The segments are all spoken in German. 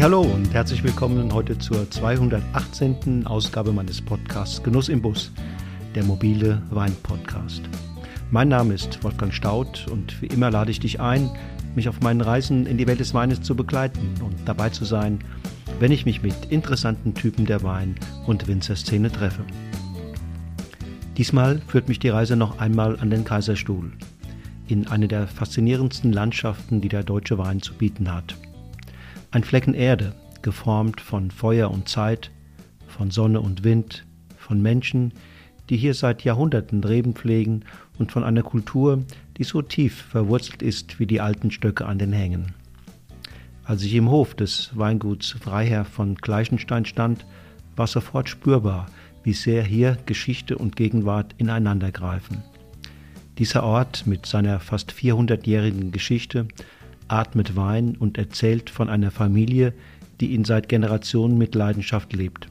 Hallo und herzlich willkommen heute zur 218. Ausgabe meines Podcasts Genuss im Bus, der mobile Wein-Podcast. Mein Name ist Wolfgang Staudt und wie immer lade ich dich ein, mich auf meinen Reisen in die Welt des Weines zu begleiten und dabei zu sein, wenn ich mich mit interessanten Typen der Wein- und Winzerszene treffe. Diesmal führt mich die Reise noch einmal an den Kaiserstuhl, in eine der faszinierendsten Landschaften, die der deutsche Wein zu bieten hat. Ein Flecken Erde, geformt von Feuer und Zeit, von Sonne und Wind, von Menschen, die hier seit Jahrhunderten Reben pflegen und von einer Kultur, die so tief verwurzelt ist wie die alten Stöcke an den Hängen. Als ich im Hof des Weinguts Freiherr von Gleichenstein stand, war sofort spürbar, wie sehr hier Geschichte und Gegenwart ineinandergreifen. Dieser Ort mit seiner fast 400-jährigen Geschichte atmet Wein und erzählt von einer Familie, die ihn seit Generationen mit Leidenschaft lebt.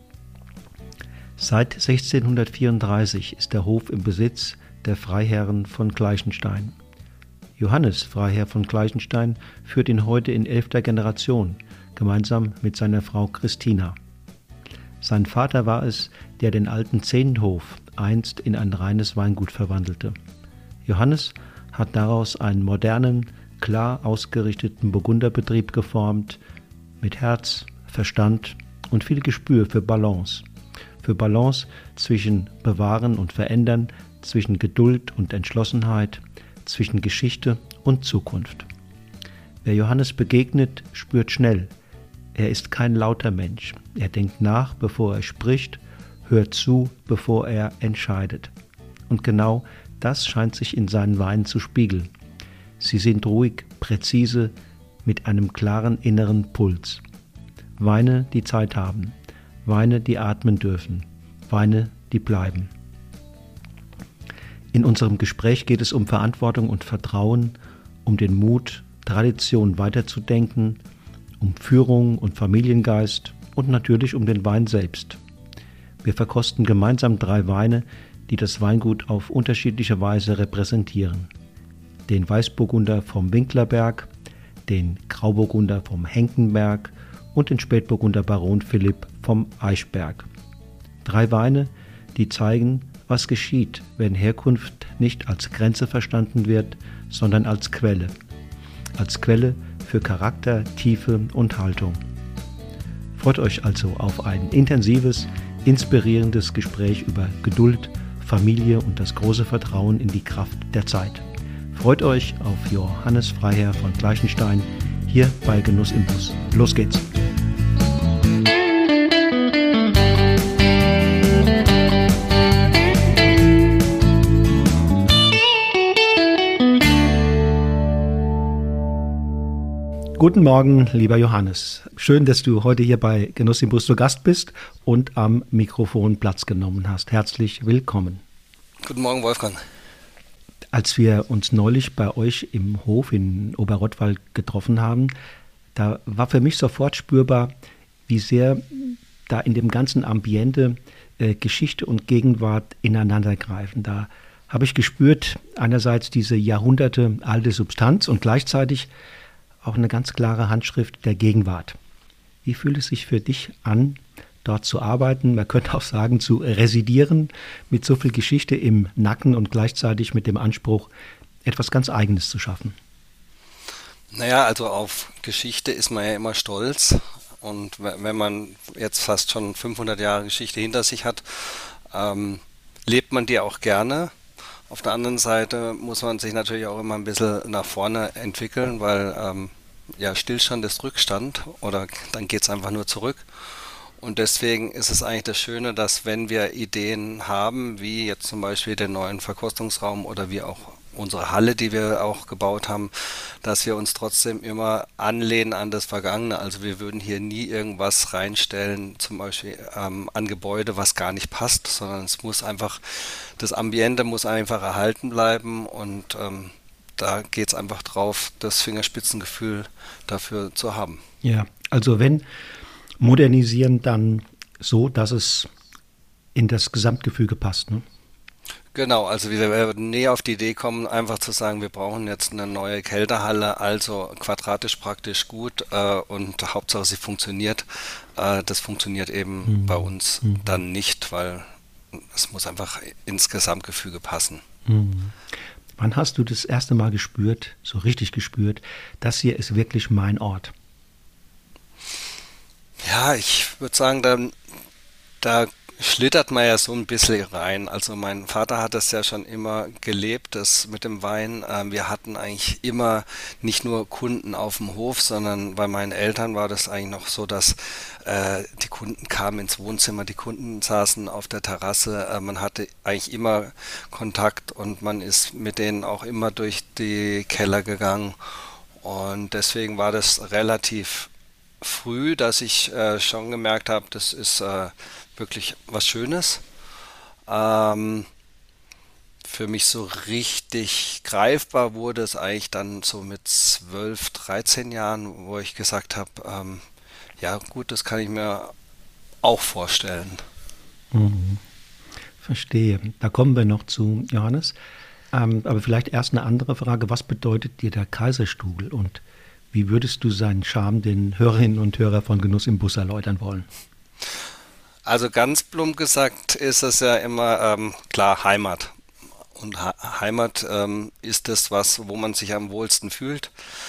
Seit 1634 ist der Hof im Besitz der Freiherren von Gleichenstein. Johannes Freiherr von Gleichenstein führt ihn heute in 11. Generation, gemeinsam mit seiner Frau Christina. Sein Vater war es, der den alten Zehnhof einst in ein reines Weingut verwandelte. Johannes hat daraus einen modernen, klar ausgerichteten Burgunderbetrieb geformt, mit Herz, Verstand und viel Gespür für Balance. Für Balance zwischen Bewahren und Verändern, zwischen Geduld und Entschlossenheit, zwischen Geschichte und Zukunft. Wer Johannes begegnet, spürt schnell, er ist kein lauter Mensch. Er denkt nach, bevor er spricht, hört zu, bevor er entscheidet. Und genau das scheint sich in seinen Weinen zu spiegeln. Sie sind ruhig, präzise, mit einem klaren inneren Puls. Weine, die Zeit haben. Weine, die atmen dürfen. Weine, die bleiben. In unserem Gespräch geht es um Verantwortung und Vertrauen, um den Mut, Tradition weiterzudenken, um Führung und Familiengeist und natürlich um den Wein selbst. Wir verkosten gemeinsam 3 Weine, die das Weingut auf unterschiedliche Weise repräsentieren. Den Weißburgunder vom Winklerberg, den Grauburgunder vom Henckenberg und den Spätburgunder Baron Philipp vom Eichberg. 3 Weine, die zeigen, was geschieht, wenn Herkunft nicht als Grenze verstanden wird, sondern als Quelle. Als Quelle für Charakter, Tiefe und Haltung. Freut euch also auf ein intensives, inspirierendes Gespräch über Geduld, Familie und das große Vertrauen in die Kraft der Zeit. Freut euch auf Johannes Freiherr von Gleichenstein hier bei Genuss im Bus. Los geht's! Guten Morgen, lieber Johannes. Schön, dass du heute hier bei Genuss im Bus zu Gast bist und am Mikrofon Platz genommen hast. Herzlich willkommen. Guten Morgen, Wolfgang. Als wir uns neulich bei euch im Hof in Oberrottwald getroffen haben, da war für mich sofort spürbar, wie sehr da in dem ganzen Ambiente Geschichte und Gegenwart ineinandergreifen. Da habe ich gespürt, einerseits diese jahrhundertealte Substanz und gleichzeitig auch eine ganz klare Handschrift der Gegenwart. Wie fühlt es sich für dich an, dort zu arbeiten, man könnte auch sagen, zu residieren, mit so viel Geschichte im Nacken und gleichzeitig mit dem Anspruch, etwas ganz Eigenes zu schaffen? Naja, also auf Geschichte ist man ja immer stolz. Und wenn man jetzt fast schon 500 Jahre Geschichte hinter sich hat, lebt man die auch gerne. Auf der anderen Seite muss man sich natürlich auch immer ein bisschen nach vorne entwickeln, weil Stillstand ist Rückstand oder dann geht es einfach nur zurück. Und deswegen ist es eigentlich das Schöne, dass wenn wir Ideen haben, wie jetzt zum Beispiel den neuen Verkostungsraum oder wie auch unsere Halle, die wir auch gebaut haben, dass wir uns trotzdem immer anlehnen an das Vergangene. Also wir würden hier nie irgendwas reinstellen, zum Beispiel an Gebäude, was gar nicht passt, sondern es muss einfach, das Ambiente muss einfach erhalten bleiben und da geht es einfach drauf, das Fingerspitzengefühl dafür zu haben. Ja, also wenn modernisieren, dann so, dass es in das Gesamtgefüge passt, ne? Genau, also wir werden nie auf die Idee kommen, einfach zu sagen, wir brauchen jetzt eine neue Kältehalle, also quadratisch praktisch gut und Hauptsache sie funktioniert. Das funktioniert eben bei Mhm. uns Mhm. dann nicht, weil es muss einfach ins Gesamtgefüge passen. Mhm. Wann hast du das erste Mal gespürt, so richtig gespürt, das hier ist wirklich mein Ort? Ja, ich würde sagen, da schlittert man ja so ein bisschen rein. Also mein Vater hat das ja schon immer gelebt, das mit dem Wein. Wir hatten eigentlich immer nicht nur Kunden auf dem Hof, sondern bei meinen Eltern war das eigentlich noch so, dass die Kunden kamen ins Wohnzimmer, die Kunden saßen auf der Terrasse. Man hatte eigentlich immer Kontakt und man ist mit denen auch immer durch die Keller gegangen. Und deswegen war das relativ früh, dass ich schon gemerkt habe, das ist wirklich was Schönes. Ähm, für mich so richtig greifbar wurde es eigentlich dann so mit 12, 13 Jahren, wo ich gesagt habe, ja gut, das kann ich mir auch vorstellen. Mhm. Verstehe. Da kommen wir noch zu, Johannes. Aber vielleicht erst eine andere Frage. Was bedeutet dir der Kaiserstuhl und wie würdest du seinen Charme den Hörerinnen und Hörern von Genuss im Bus erläutern wollen? Also ganz plump gesagt ist es ja immer klar Heimat. Und Heimat ist das, wo man sich am wohlsten fühlt.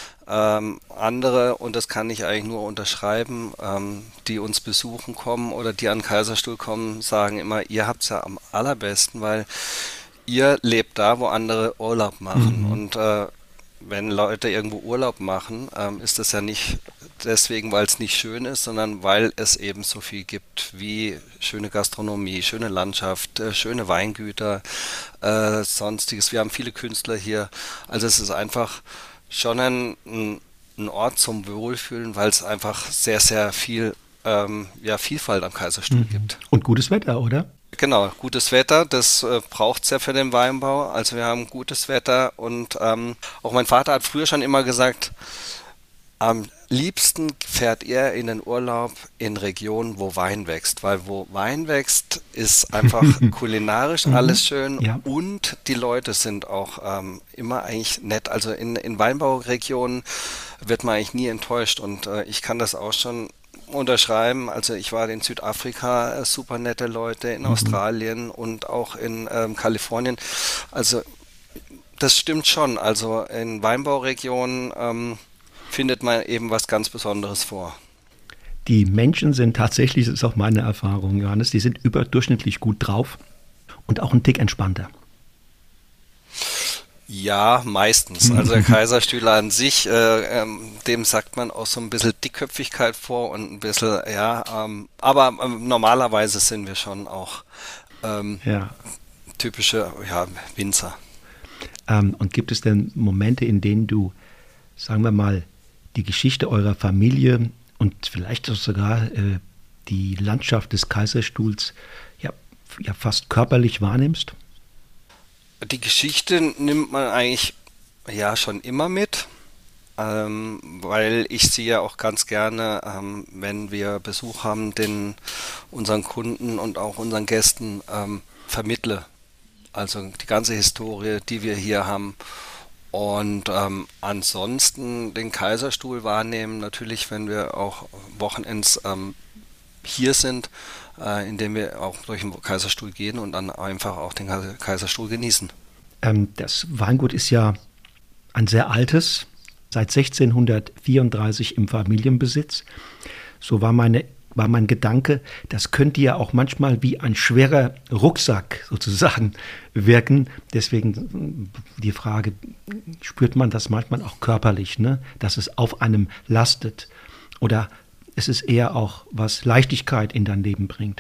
Andere, und das kann ich eigentlich nur unterschreiben, die uns besuchen kommen oder die an den Kaiserstuhl kommen, sagen immer, ihr habt's ja am allerbesten, weil ihr lebt da, wo andere Urlaub machen. Mhm. Und wenn Leute irgendwo Urlaub machen, ist das ja nicht deswegen, weil es nicht schön ist, sondern weil es eben so viel gibt wie schöne Gastronomie, schöne Landschaft, schöne Weingüter, sonstiges. Wir haben viele Künstler hier. Also es ist einfach schon ein Ort zum Wohlfühlen, weil es einfach sehr, sehr viel ja, Vielfalt am Kaiserstuhl Mhm. gibt. Und gutes Wetter, oder? Genau, gutes Wetter, das braucht es ja für den Weinbau. Also wir haben gutes Wetter und auch mein Vater hat früher schon immer gesagt, am liebsten fährt er in den Urlaub in Regionen, wo Wein wächst, weil wo Wein wächst, ist einfach kulinarisch Mhm. alles schön Ja. und die Leute sind auch immer eigentlich nett. Also in Weinbauregionen wird man eigentlich nie enttäuscht und ich kann das auch schon unterschreiben. Also ich war in Südafrika, super nette Leute, in Mhm. Australien und auch in Kalifornien. Also das stimmt schon. Also in Weinbauregionen findet man eben was ganz Besonderes vor. Die Menschen sind tatsächlich, das ist auch meine Erfahrung, Johannes, die sind überdurchschnittlich gut drauf und auch ein Tick entspannter. Ja, meistens. Also der Kaiserstühler an sich, dem sagt man auch so ein bisschen Dickköpfigkeit vor und ein bisschen, ja, aber normalerweise sind wir schon auch ähm, Ja. typische, ja, Winzer. Und gibt es denn Momente, in denen du, sagen wir mal, die Geschichte eurer Familie und vielleicht auch sogar die Landschaft des Kaiserstuhls ja, ja fast körperlich wahrnimmst? Die Geschichte nimmt man eigentlich ja schon immer mit, weil ich sie ja auch ganz gerne, wenn wir Besuch haben, unseren Kunden und auch unseren Gästen vermittle. Also die ganze Historie, die wir hier haben. Und ansonsten den Kaiserstuhl wahrnehmen, natürlich, wenn wir auch Wochenends hier sind, indem wir auch durch den Kaiserstuhl gehen und dann einfach auch den Kaiserstuhl genießen. Das Weingut ist ja ein sehr altes, seit 1634 im Familienbesitz. So war mein Gedanke, das könnte ja auch manchmal wie ein schwerer Rucksack sozusagen wirken. Deswegen die Frage, spürt man das manchmal auch körperlich, ne? Dass es auf einem lastet? Oder ist es eher auch, was Leichtigkeit in dein Leben bringt?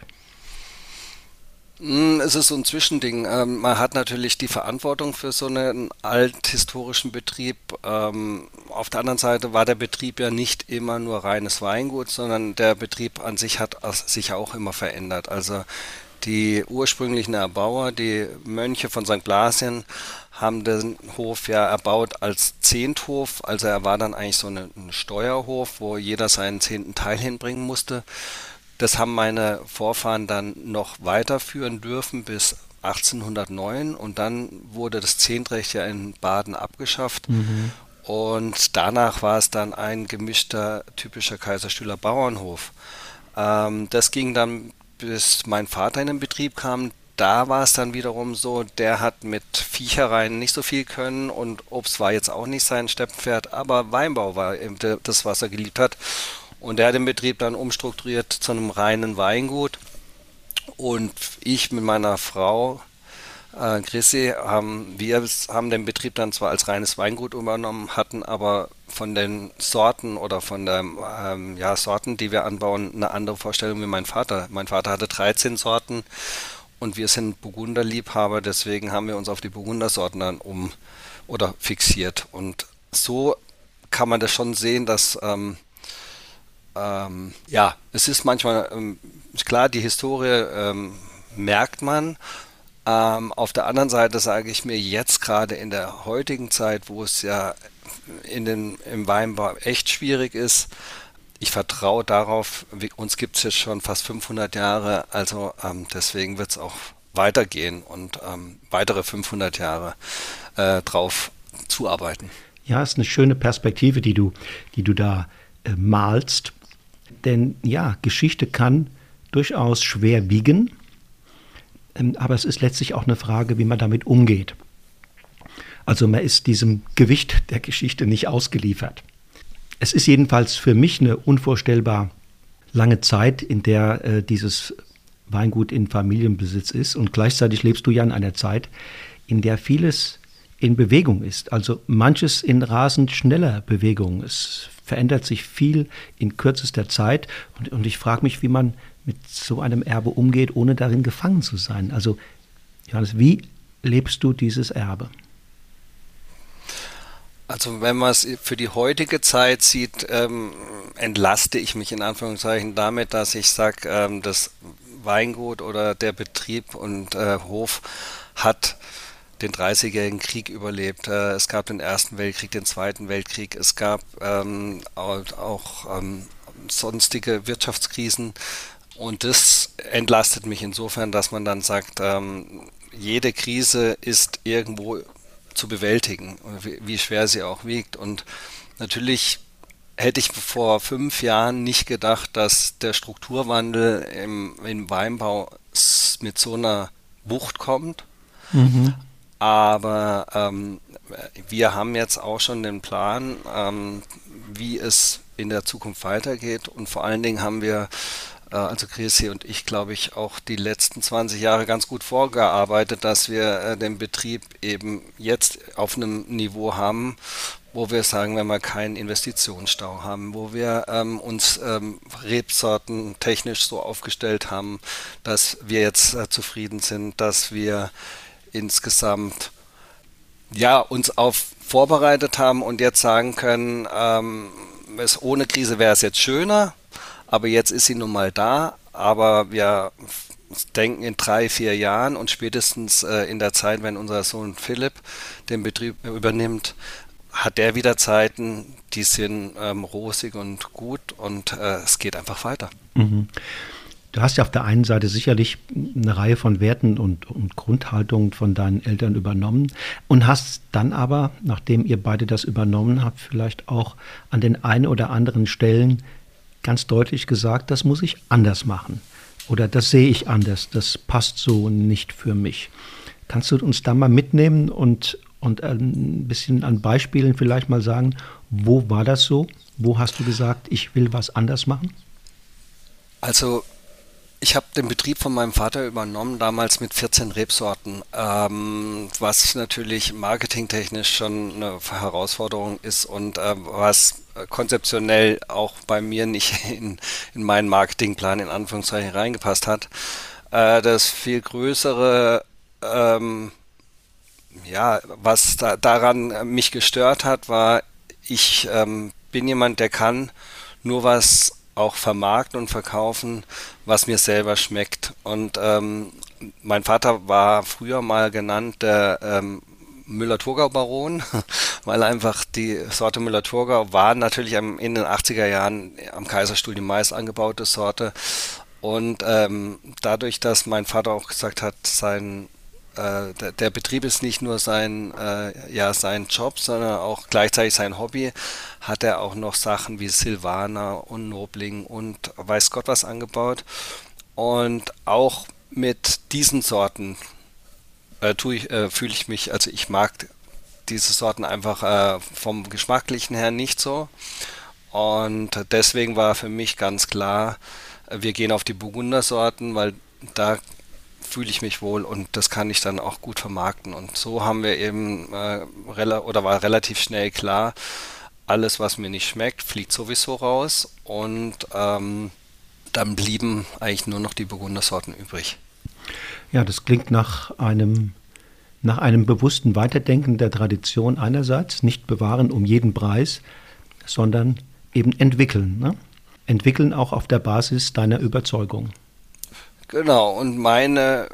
Es ist so ein Zwischending. Man hat natürlich die Verantwortung für so einen althistorischen Betrieb. Auf der anderen Seite war der Betrieb ja nicht immer nur reines Weingut, sondern der Betrieb an sich hat sich auch immer verändert. Also die ursprünglichen Erbauer, die Mönche von St. Blasien, haben den Hof ja erbaut als Zehnthof. Also er war dann eigentlich so ein Steuerhof, wo jeder seinen 10. Teil hinbringen musste. Das haben meine Vorfahren dann noch weiterführen dürfen bis 1809 und dann wurde das Zehntrecht ja in Baden abgeschafft. Mhm. Und danach war es dann ein gemischter, typischer Kaiserstühler Bauernhof. Das ging dann, bis mein Vater in den Betrieb kam. Da war es dann wiederum so, der hat mit Viechereien nicht so viel können und Obst war jetzt auch nicht sein Steppenpferd, aber Weinbau war eben das, was er geliebt hat. Und er hat den Betrieb dann umstrukturiert zu einem reinen Weingut. Und ich mit meiner Frau Chrissy, haben den Betrieb dann zwar als reines Weingut übernommen, hatten aber von den Sorten oder von den Sorten, die wir anbauen, eine andere Vorstellung wie mein Vater. Mein Vater hatte 13 Sorten und wir sind Burgunderliebhaber, deswegen haben wir uns auf die Burgundersorten dann fixiert. Und so kann man das schon sehen, dass es ist manchmal klar, die Historie merkt man. Auf der anderen Seite sage ich mir jetzt gerade in der heutigen Zeit, wo es ja im Weinbau echt schwierig ist, ich vertraue darauf, uns gibt es jetzt schon fast 500 Jahre, also deswegen wird es auch weitergehen und weitere 500 Jahre drauf zuarbeiten. Ja, ist eine schöne Perspektive, die du da malst. Denn ja, Geschichte kann durchaus schwer wiegen. Aber es ist letztlich auch eine Frage, wie man damit umgeht. Also man ist diesem Gewicht der Geschichte nicht ausgeliefert. Es ist jedenfalls für mich eine unvorstellbar lange Zeit, in der dieses Weingut in Familienbesitz ist. Und gleichzeitig lebst du ja in einer Zeit, in der vieles in Bewegung ist. Also manches in rasend schneller Bewegung. Es verändert sich viel in kürzester Zeit. Und ich frage mich, wie man mit so einem Erbe umgeht, ohne darin gefangen zu sein. Also, Johannes, wie lebst du dieses Erbe? Also wenn man es für die heutige Zeit sieht, entlaste ich mich in Anführungszeichen damit, dass ich sage, das Weingut oder der Betrieb und Hof hat den 30-jährigen Krieg überlebt. Es gab den Ersten Weltkrieg, den Zweiten Weltkrieg. Es gab auch sonstige Wirtschaftskrisen. Und das entlastet mich insofern, dass man dann sagt, jede Krise ist irgendwo zu bewältigen, wie schwer sie auch wiegt. Und natürlich hätte ich vor 5 Jahren nicht gedacht, dass der Strukturwandel im Weinbau mit so einer Wucht kommt. Mhm. Aber wir haben jetzt auch schon den Plan, wie es in der Zukunft weitergeht. Und vor allen Dingen haben wir, also Chrissy und ich, glaube ich, auch die letzten 20 Jahre ganz gut vorgearbeitet, dass wir den Betrieb eben jetzt auf einem Niveau haben, wo wir sagen, wenn wir keinen Investitionsstau haben, wo wir uns Rebsorten technisch so aufgestellt haben, dass wir jetzt zufrieden sind, dass wir insgesamt uns auf vorbereitet haben und jetzt sagen können, ohne Krise wäre es jetzt schöner, aber jetzt ist sie nun mal da, aber wir denken in 3, 4 Jahren und spätestens in der Zeit, wenn unser Sohn Philipp den Betrieb übernimmt, hat der wieder Zeiten, die sind rosig und gut und es geht einfach weiter. Mhm. Du hast ja auf der einen Seite sicherlich eine Reihe von Werten und Grundhaltungen von deinen Eltern übernommen und hast dann aber, nachdem ihr beide das übernommen habt, vielleicht auch an den einen oder anderen Stellen ganz deutlich gesagt, das muss ich anders machen oder das sehe ich anders, das passt so nicht für mich. Kannst du uns da mal mitnehmen und ein bisschen an Beispielen vielleicht mal sagen, wo war das so? Wo hast du gesagt, ich will was anders machen? Also ich habe den Betrieb von meinem Vater übernommen, damals mit 14 Rebsorten, was natürlich marketingtechnisch schon eine Herausforderung ist und was konzeptionell auch bei mir nicht in meinen Marketingplan in Anführungszeichen reingepasst hat. Das viel größere, was daran mich gestört hat, war, ich bin jemand, der kann nur was auch vermarkten und verkaufen, was mir selber schmeckt. Und mein Vater war früher mal genannt der Müller-Thurgau-Baron, weil einfach die Sorte Müller-Thurgau war natürlich in den 80er Jahren am Kaiserstuhl die meist angebaute Sorte. Und dadurch, dass mein Vater auch gesagt hat, sein der Betrieb ist nicht nur sein Job, sondern auch gleichzeitig sein Hobby. Hat er auch noch Sachen wie Silvaner und Nobling und weiß Gott was angebaut. Und auch mit diesen Sorten fühle ich mich, also ich mag diese Sorten einfach vom Geschmacklichen her nicht so. Und deswegen war für mich ganz klar, wir gehen auf die Burgundersorten, weil da fühle ich mich wohl und das kann ich dann auch gut vermarkten. Und so haben wir eben, war relativ schnell klar, alles, was mir nicht schmeckt, fliegt sowieso raus. Und dann blieben eigentlich nur noch die Burgundersorten übrig. Ja, das klingt nach einem bewussten Weiterdenken der Tradition einerseits, nicht bewahren um jeden Preis, sondern eben entwickeln. Ne? Entwickeln auch auf der Basis deiner Überzeugung. Genau, und meine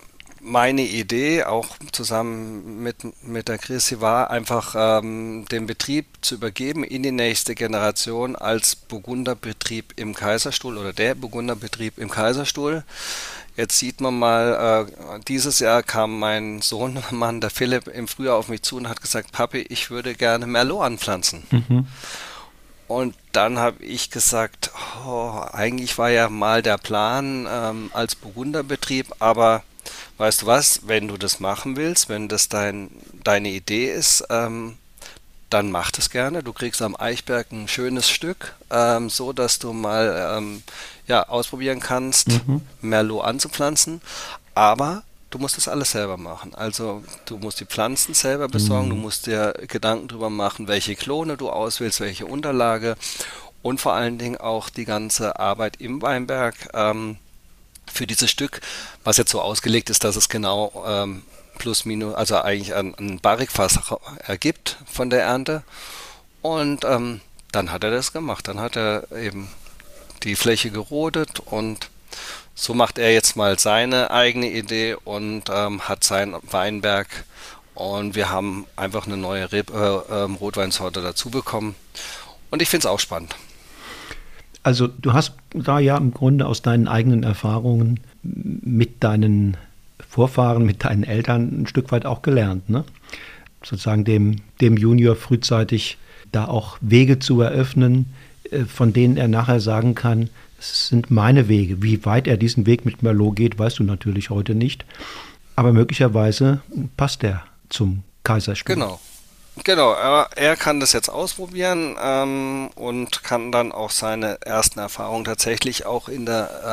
Idee, auch zusammen mit der Chrissy, war einfach den Betrieb zu übergeben in die nächste Generation als Burgunderbetrieb im Kaiserstuhl oder der Burgunderbetrieb im Kaiserstuhl. Jetzt sieht man mal, dieses Jahr kam mein Sohnemann, der Philipp, im Frühjahr auf mich zu und hat gesagt, Papi, ich würde gerne Merlot anpflanzen. Mhm. Und dann habe ich gesagt, eigentlich war ja mal der Plan als Burgunderbetrieb, aber weißt du was, wenn du das machen willst, wenn das deine Idee ist, dann mach das gerne. Du kriegst am Eichberg ein schönes Stück, so dass du mal ausprobieren kannst, Merlot anzupflanzen. Aber du musst das alles selber machen. Also du musst die Pflanzen selber besorgen, du musst dir Gedanken darüber machen, welche Klone du auswählst, welche Unterlage und vor allen Dingen auch die ganze Arbeit im Weinberg für dieses Stück, was jetzt so ausgelegt ist, dass es genau plus minus, also eigentlich ein Barrikfass ergibt von der Ernte. Und dann hat er das gemacht. Dann hat er eben die Fläche gerodet und so macht er jetzt mal seine eigene Idee und hat sein Weinberg und wir haben einfach eine neue Rotweinsorte dazu bekommen und ich finde es auch spannend. Also du hast da ja im Grunde aus deinen eigenen Erfahrungen mit deinen Vorfahren, mit deinen Eltern ein Stück weit auch gelernt, ne? Sozusagen dem Junior frühzeitig da auch Wege zu eröffnen, von denen er nachher sagen kann, es sind meine Wege. Wie weit er diesen Weg mit Merlot geht, weißt du natürlich heute nicht. Aber möglicherweise passt er zum Kaiserstuhl. Genau, er kann das jetzt ausprobieren und kann dann auch seine ersten Erfahrungen tatsächlich auch in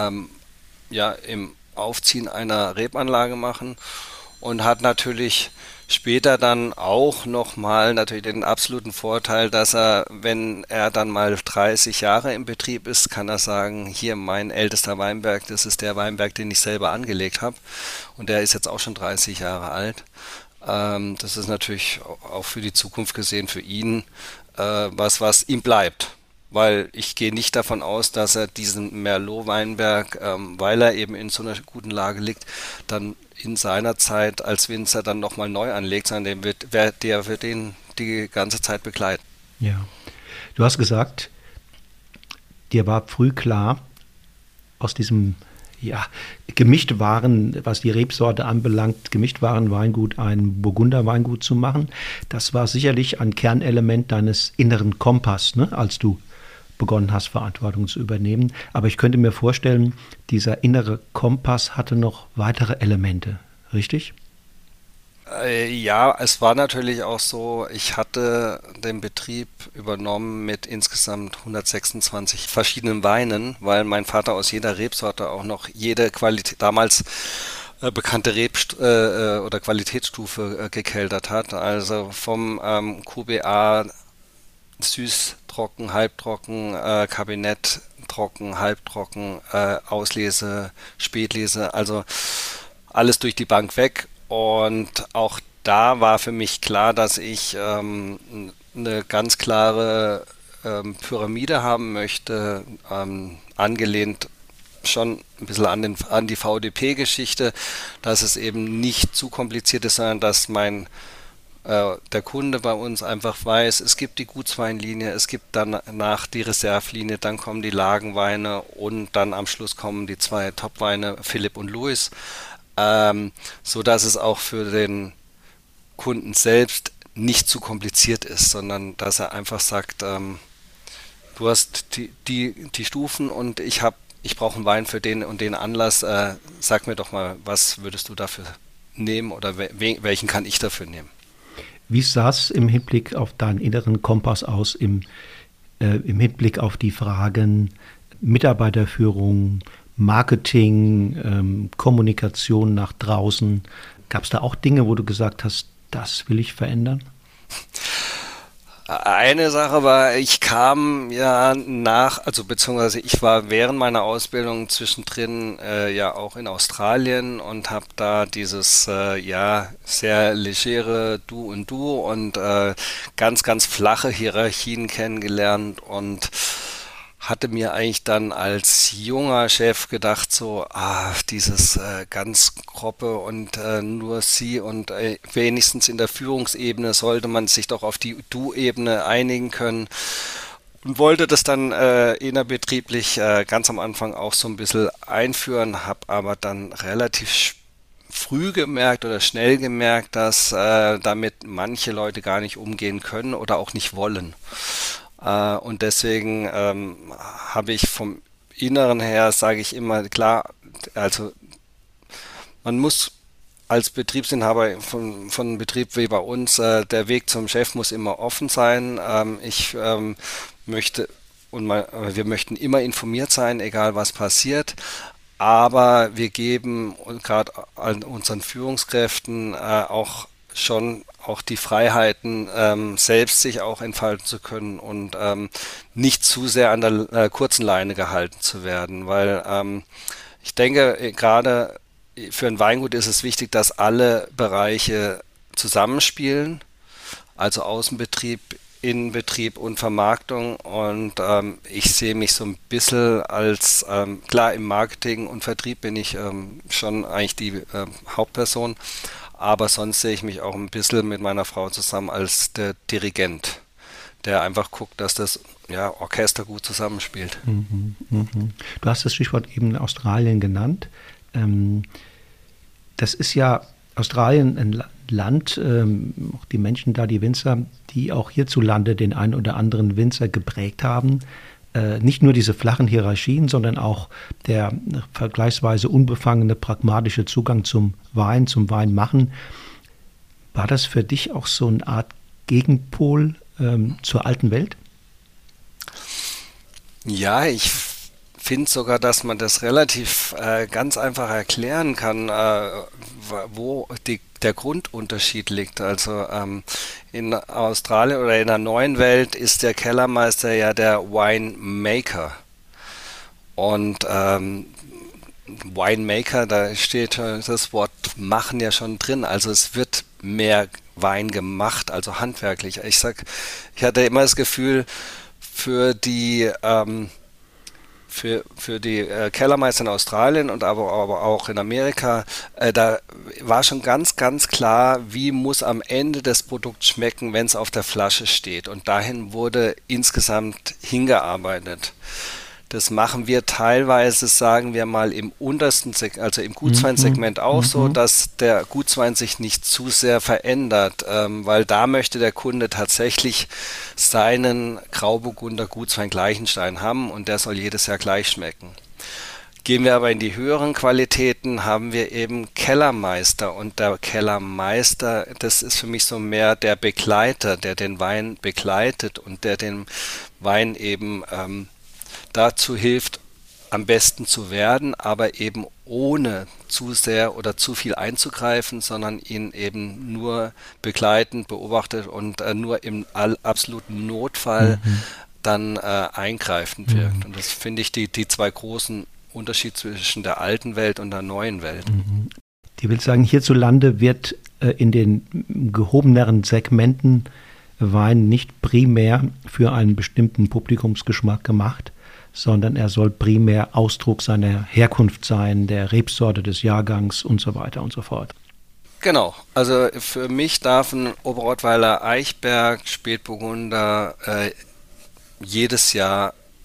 im Aufziehen einer Rebanlage machen und hat natürlich später dann auch nochmal natürlich den absoluten Vorteil, dass er, wenn er dann mal 30 Jahre im Betrieb ist, kann er sagen, hier mein ältester Weinberg, das ist der Weinberg, den ich selber angelegt habe und der ist jetzt auch schon 30 Jahre alt. Das ist natürlich auch für die Zukunft gesehen für ihn was ihm bleibt. Weil ich gehe nicht davon aus, dass er diesen Merlot-Weinberg, weil er eben in so einer guten Lage liegt, dann in seiner Zeit als Winzer dann nochmal neu anlegt, sondern der wird ihn die ganze Zeit begleiten. Ja, du hast gesagt, dir war früh klar, aus diesem Gemischtwaren, was die Rebsorte anbelangt, Gemischtwarenweingut ein Burgunderweingut zu machen. Das war sicherlich ein Kernelement deines inneren Kompass, ne, als du begonnen hast, Verantwortung zu übernehmen. Aber ich könnte mir vorstellen, dieser innere Kompass hatte noch weitere Elemente, richtig? Ja, es war natürlich auch so, ich hatte den Betrieb übernommen mit insgesamt 126 verschiedenen Weinen, weil mein Vater aus jeder Rebsorte auch noch jede Qualität, damals bekannte oder Qualitätsstufe gekeltert hat. Also vom QBA süß, trocken, halbtrocken, Kabinett, trocken, halbtrocken, Auslese, Spätlese, also alles durch die Bank weg. Und auch da war für mich klar, dass ich eine ganz klare Pyramide haben möchte, angelehnt schon ein bisschen an die VDP-Geschichte, dass es eben nicht zu kompliziert ist, sondern dass der Kunde bei uns einfach weiß, es gibt die Gutsweinlinie, es gibt danach die Reservelinie, dann kommen die Lagenweine und dann am Schluss kommen die zwei Topweine, Philipp und Louis. so dass es auch für den Kunden selbst nicht zu kompliziert ist, sondern dass er einfach sagt, du hast die Stufen und ich brauche einen Wein für den und den Anlass. Sag mir doch mal, was würdest du dafür nehmen oder welchen kann ich dafür nehmen? Wie sah es im Hinblick auf deinen inneren Kompass aus, im Hinblick auf die Fragen Mitarbeiterführung, Marketing, Kommunikation nach draußen? Gab es da auch Dinge, wo du gesagt hast, das will ich verändern? Eine Sache war, ich kam ja also beziehungsweise ich war während meiner Ausbildung zwischendrin ja auch in Australien und habe da dieses ja sehr legere Du und Du und ganz, ganz flache Hierarchien kennengelernt und hatte mir eigentlich dann als junger Chef gedacht, so, dieses ganz grobe und nur sie und wenigstens in der Führungsebene sollte man sich doch auf die Du-Ebene einigen können und wollte das dann innerbetrieblich ganz am Anfang auch so ein bisschen einführen, habe aber dann relativ früh gemerkt oder schnell gemerkt, dass damit manche Leute gar nicht umgehen können oder auch nicht wollen. Und deswegen habe ich vom Inneren her, sage ich immer, klar, also man muss als Betriebsinhaber von einem Betrieb wie bei uns, der Weg zum Chef muss immer offen sein. Ich möchte wir möchten immer informiert sein, egal was passiert. Aber wir geben gerade an unseren Führungskräften auch die Freiheiten, selbst sich auch entfalten zu können und nicht zu sehr an der kurzen Leine gehalten zu werden, weil ich denke, gerade für ein Weingut ist es wichtig, dass alle Bereiche zusammenspielen, also Außenbetrieb, Innenbetrieb und Vermarktung und ich sehe mich so ein bisschen als, klar im Marketing und Vertrieb bin ich schon eigentlich die Hauptperson, aber sonst sehe ich mich auch ein bisschen mit meiner Frau zusammen als der Dirigent, der einfach guckt, dass das Orchester gut zusammenspielt. Mhm, mhm. Du hast das Stichwort eben Australien genannt. Das ist ja Australien ein Land, auch die Menschen da, die Winzer, die auch hierzulande den einen oder anderen Winzer geprägt haben. Nicht nur diese flachen Hierarchien, sondern auch der vergleichsweise unbefangene, pragmatische Zugang zum Weinmachen. War das für dich auch so eine Art Gegenpol zur alten Welt? Ja, ich finde sogar, dass man das relativ ganz einfach erklären kann, wo der Grundunterschied liegt. Also in Australien oder in der neuen Welt ist der Kellermeister ja der Winemaker. Und Winemaker, da steht das Wort machen ja schon drin. Also es wird mehr Wein gemacht, also handwerklich. Ich hatte immer das Gefühl, für die Kellermeister in Australien und aber auch in Amerika, da war schon ganz, ganz klar, wie muss am Ende das Produkt schmecken, wenn es auf der Flasche steht. Und dahin wurde insgesamt hingearbeitet. Das machen wir teilweise, sagen wir mal, im untersten also im Gutsweinsegment auch so, dass der Gutswein sich nicht zu sehr verändert, weil da möchte der Kunde tatsächlich seinen Grauburgunder Gutswein Gleichenstein haben und der soll jedes Jahr gleich schmecken. Gehen wir aber in die höheren Qualitäten, haben wir eben Kellermeister und der Kellermeister, das ist für mich so mehr der Begleiter, der den Wein begleitet und der den Wein eben dazu hilft, am besten zu werden, aber eben ohne zu sehr oder zu viel einzugreifen, sondern ihn eben nur begleitend, beobachtet und nur im absoluten Notfall dann eingreifend wirkt. Und das finde ich die zwei großen Unterschiede zwischen der alten Welt und der neuen Welt. Ich will sagen, hierzulande wird in den gehobeneren Segmenten Wein nicht primär für einen bestimmten Publikumsgeschmack gemacht, sondern er soll primär Ausdruck seiner Herkunft sein, der Rebsorte des Jahrgangs und so weiter und so fort. Genau, also für mich darf ein Oberrottweiler Eichberg Spätburgunder jedes Jahr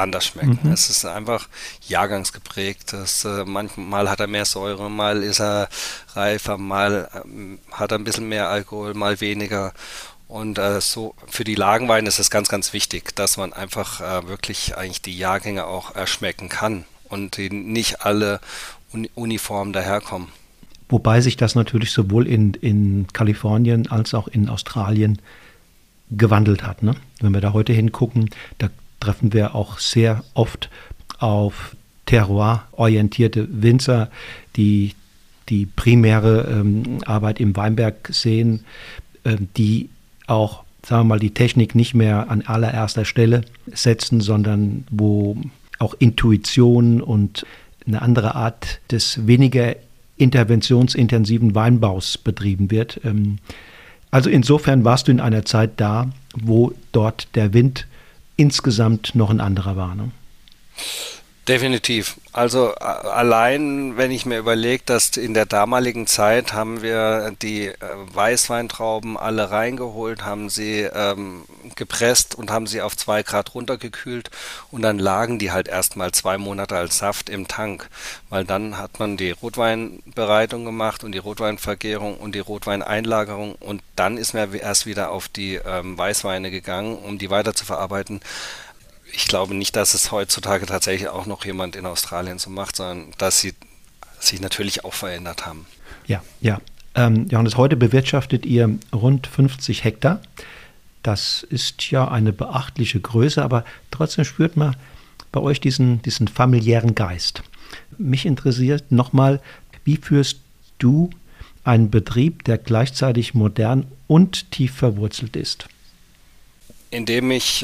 anders schmecken. Es ist einfach jahrgangsgeprägt. Manchmal hat er mehr Säure, mal ist er reifer, mal hat er ein bisschen mehr Alkohol, mal weniger. Und so für die Lagenweine ist es ganz, ganz wichtig, dass man einfach wirklich eigentlich die Jahrgänge auch erschmecken kann und die nicht alle uniform daherkommen. Wobei sich das natürlich sowohl in Kalifornien als auch in Australien gewandelt hat. Ne? Wenn wir da heute hingucken, da treffen wir auch sehr oft auf terroir-orientierte Winzer, die die primäre Arbeit im Weinberg sehen, die auch, sagen wir mal, die Technik nicht mehr an allererster Stelle setzen, sondern wo auch Intuition und eine andere Art des weniger interventionsintensiven Weinbaus betrieben wird. Also insofern warst du in einer Zeit da, wo dort der Wind insgesamt noch ein anderer war, ne? Definitiv. Also allein, wenn ich mir überlege, dass in der damaligen Zeit haben wir die Weißweintrauben alle reingeholt, haben sie gepresst und haben sie auf 2 Grad runtergekühlt und dann lagen die halt erstmal 2 Monate als Saft im Tank, weil dann hat man die Rotweinbereitung gemacht und die Rotweinvergärung und die Rotweineinlagerung und dann ist man erst wieder auf die Weißweine gegangen, um die weiter zu verarbeiten. Ich glaube nicht, dass es heutzutage tatsächlich auch noch jemand in Australien so macht, sondern dass sie sich natürlich auch verändert haben. Ja, ja. Johannes, heute bewirtschaftet ihr rund 50 Hektar. Das ist ja eine beachtliche Größe, aber trotzdem spürt man bei euch diesen familiären Geist. Mich interessiert nochmal, wie führst du einen Betrieb, der gleichzeitig modern und tief verwurzelt ist? Indem ich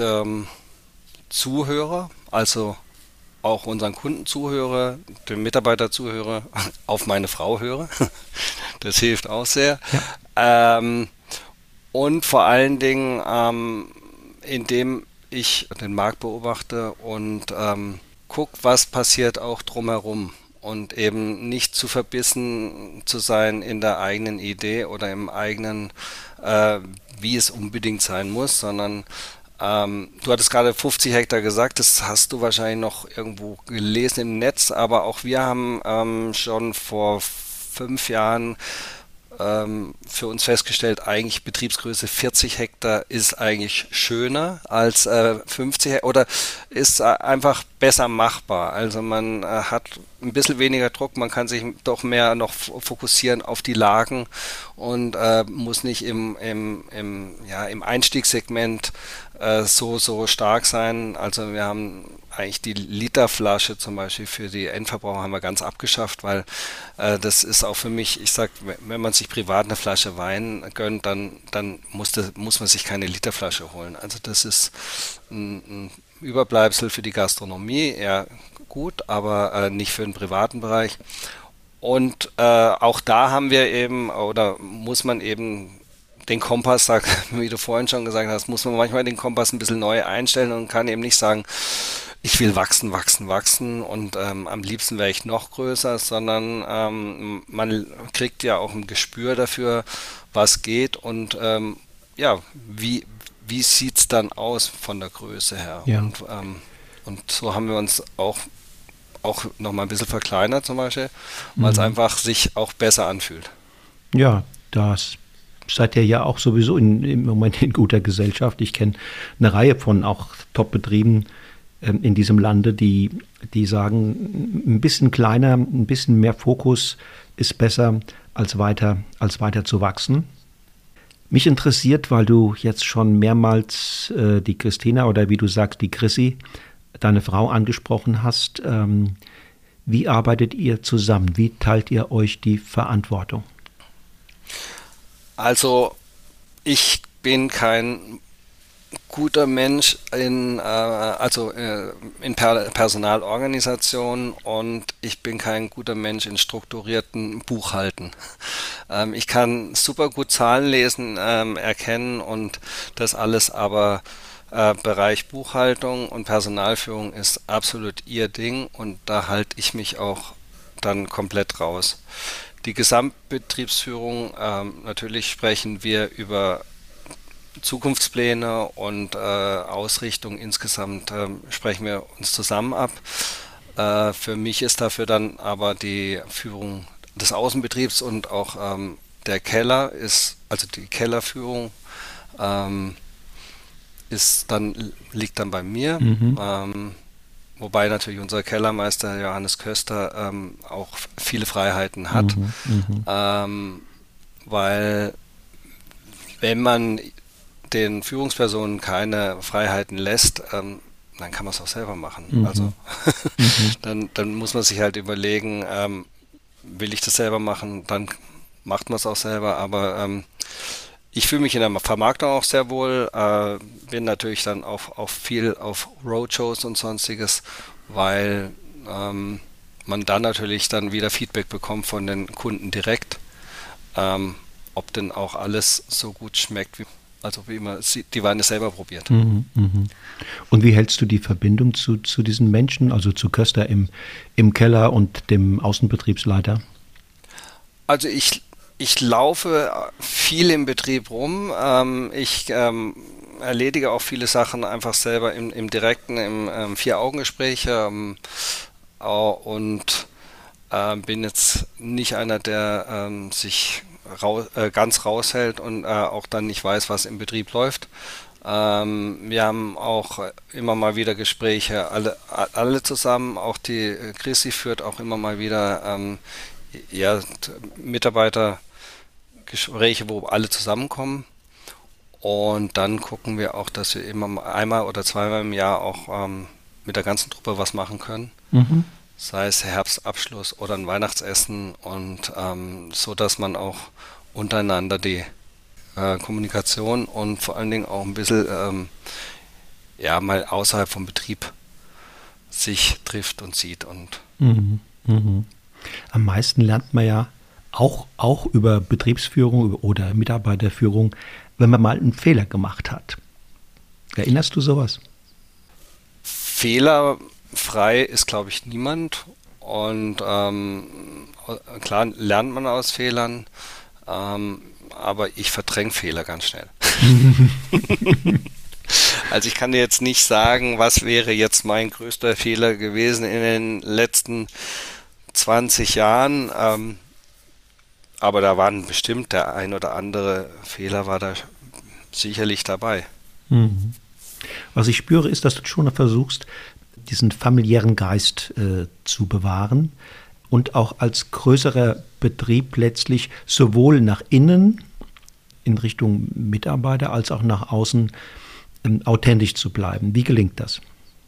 Zuhörer, also auch unseren Kunden zuhöre, den Mitarbeiter zuhöre, auf meine Frau höre. Das hilft auch sehr. Ja. Und vor allen Dingen, indem ich den Markt beobachte und gucke, was passiert auch drumherum. Und eben nicht zu verbissen zu sein in der eigenen Idee oder im eigenen, wie es unbedingt sein muss, sondern du hattest gerade 50 Hektar gesagt, das hast du wahrscheinlich noch irgendwo gelesen im Netz, aber auch wir haben schon vor 5 Jahren für uns festgestellt, eigentlich Betriebsgröße 40 Hektar ist eigentlich schöner als 50 Hektar oder ist einfach besser machbar. Also man hat ein bisschen weniger Druck, man kann sich doch mehr noch fokussieren auf die Lagen und muss nicht im Einstiegssegment so stark sein. Also wir haben eigentlich die Literflasche zum Beispiel für die Endverbraucher haben wir ganz abgeschafft, weil das ist auch für mich, ich sag, wenn man sich privat eine Flasche Wein gönnt, dann muss man sich keine Literflasche holen. Also das ist ein Überbleibsel für die Gastronomie, eher gut, aber nicht für den privaten Bereich. Und auch da haben wir eben, oder muss man eben den Kompass, wie du vorhin schon gesagt hast, muss man manchmal den Kompass ein bisschen neu einstellen und kann eben nicht sagen, ich will wachsen und am liebsten wäre ich noch größer, sondern man kriegt ja auch ein Gespür dafür, was geht und wie sieht es dann aus von der Größe her. Ja. Und so haben wir uns auch noch mal ein bisschen verkleinert zum Beispiel, weil es einfach sich auch besser anfühlt. Ja, das seid ihr ja auch sowieso im Moment in guter Gesellschaft. Ich kenne eine Reihe von auch Top-Betrieben in diesem Lande, die sagen, ein bisschen kleiner, ein bisschen mehr Fokus ist besser, als weiter zu wachsen. Mich interessiert, weil du jetzt schon mehrmals die Christina oder wie du sagst, die Chrissy, deine Frau angesprochen hast. Wie arbeitet ihr zusammen? Wie teilt ihr euch die Verantwortung? Also ich bin kein guter Mensch in Personalorganisation und ich bin kein guter Mensch in strukturierten Buchhalten. Ich kann super gut Zahlen lesen, erkennen und das alles, aber Bereich Buchhaltung und Personalführung ist absolut ihr Ding und da halte ich mich auch dann komplett raus. Die Gesamtbetriebsführung, natürlich sprechen wir über Zukunftspläne und Ausrichtung insgesamt sprechen wir uns zusammen ab. Für mich ist dafür dann aber die Führung des Außenbetriebs und auch der Keller also die Kellerführung ähm, liegt dann bei mir. Mhm. Wobei natürlich unser Kellermeister Johannes Köster auch viele Freiheiten hat, Mhm. Mhm. ähm, weil wenn man den Führungspersonen keine Freiheiten lässt, dann kann man es auch selber machen. Also Mhm. Mhm. dann muss man sich halt überlegen, will ich das selber machen, dann macht man es auch selber. Aber ich fühle mich in der Vermarktung auch sehr wohl, bin natürlich dann auch viel auf Roadshows und sonstiges, weil man dann natürlich dann wieder Feedback bekommt von den Kunden direkt, ähm, ob denn auch alles so gut schmeckt, wie man die Weine selber probiert. Mhm. Mhm. Und wie hältst du die Verbindung zu diesen Menschen, also zu Köster im Keller und dem Außenbetriebsleiter? Also ich laufe viel im Betrieb rum. Ich erledige auch viele Sachen einfach selber im direkten, im Vier-Augen-Gespräch und bin jetzt nicht einer, der sich ganz raushält und auch dann nicht weiß, was im Betrieb läuft. Wir haben auch immer mal wieder Gespräche, alle zusammen. Auch die Chrissy führt auch immer mal wieder ja, Mitarbeitergespräche, wo alle zusammenkommen. Und dann gucken wir auch, dass wir immer einmal oder zweimal im Jahr auch mit der ganzen Truppe was machen können. Mhm. Sei es Herbstabschluss oder ein Weihnachtsessen und so, dass man auch untereinander die Kommunikation und vor allen Dingen auch ein bisschen ja, mal außerhalb vom Betrieb sich trifft und sieht. Und Mhm. Mhm. Am meisten lernt man ja auch über Betriebsführung oder Mitarbeiterführung, wenn man mal einen Fehler gemacht hat. Erinnerst du sowas? fehlerfrei ist, glaube ich, niemand. Und klar lernt man aus Fehlern, aber ich verdränge Fehler ganz schnell. Also ich kann dir jetzt nicht sagen, was wäre jetzt mein größter Fehler gewesen in den letzten 20 Jahren, aber da waren bestimmt der ein oder andere Fehler war da sicherlich dabei. Mhm. Was ich spüre, ist, dass du schon versuchst, diesen familiären Geist zu bewahren und auch als größerer Betrieb letztlich sowohl nach innen in Richtung Mitarbeiter als auch nach außen authentisch zu bleiben. Wie gelingt das?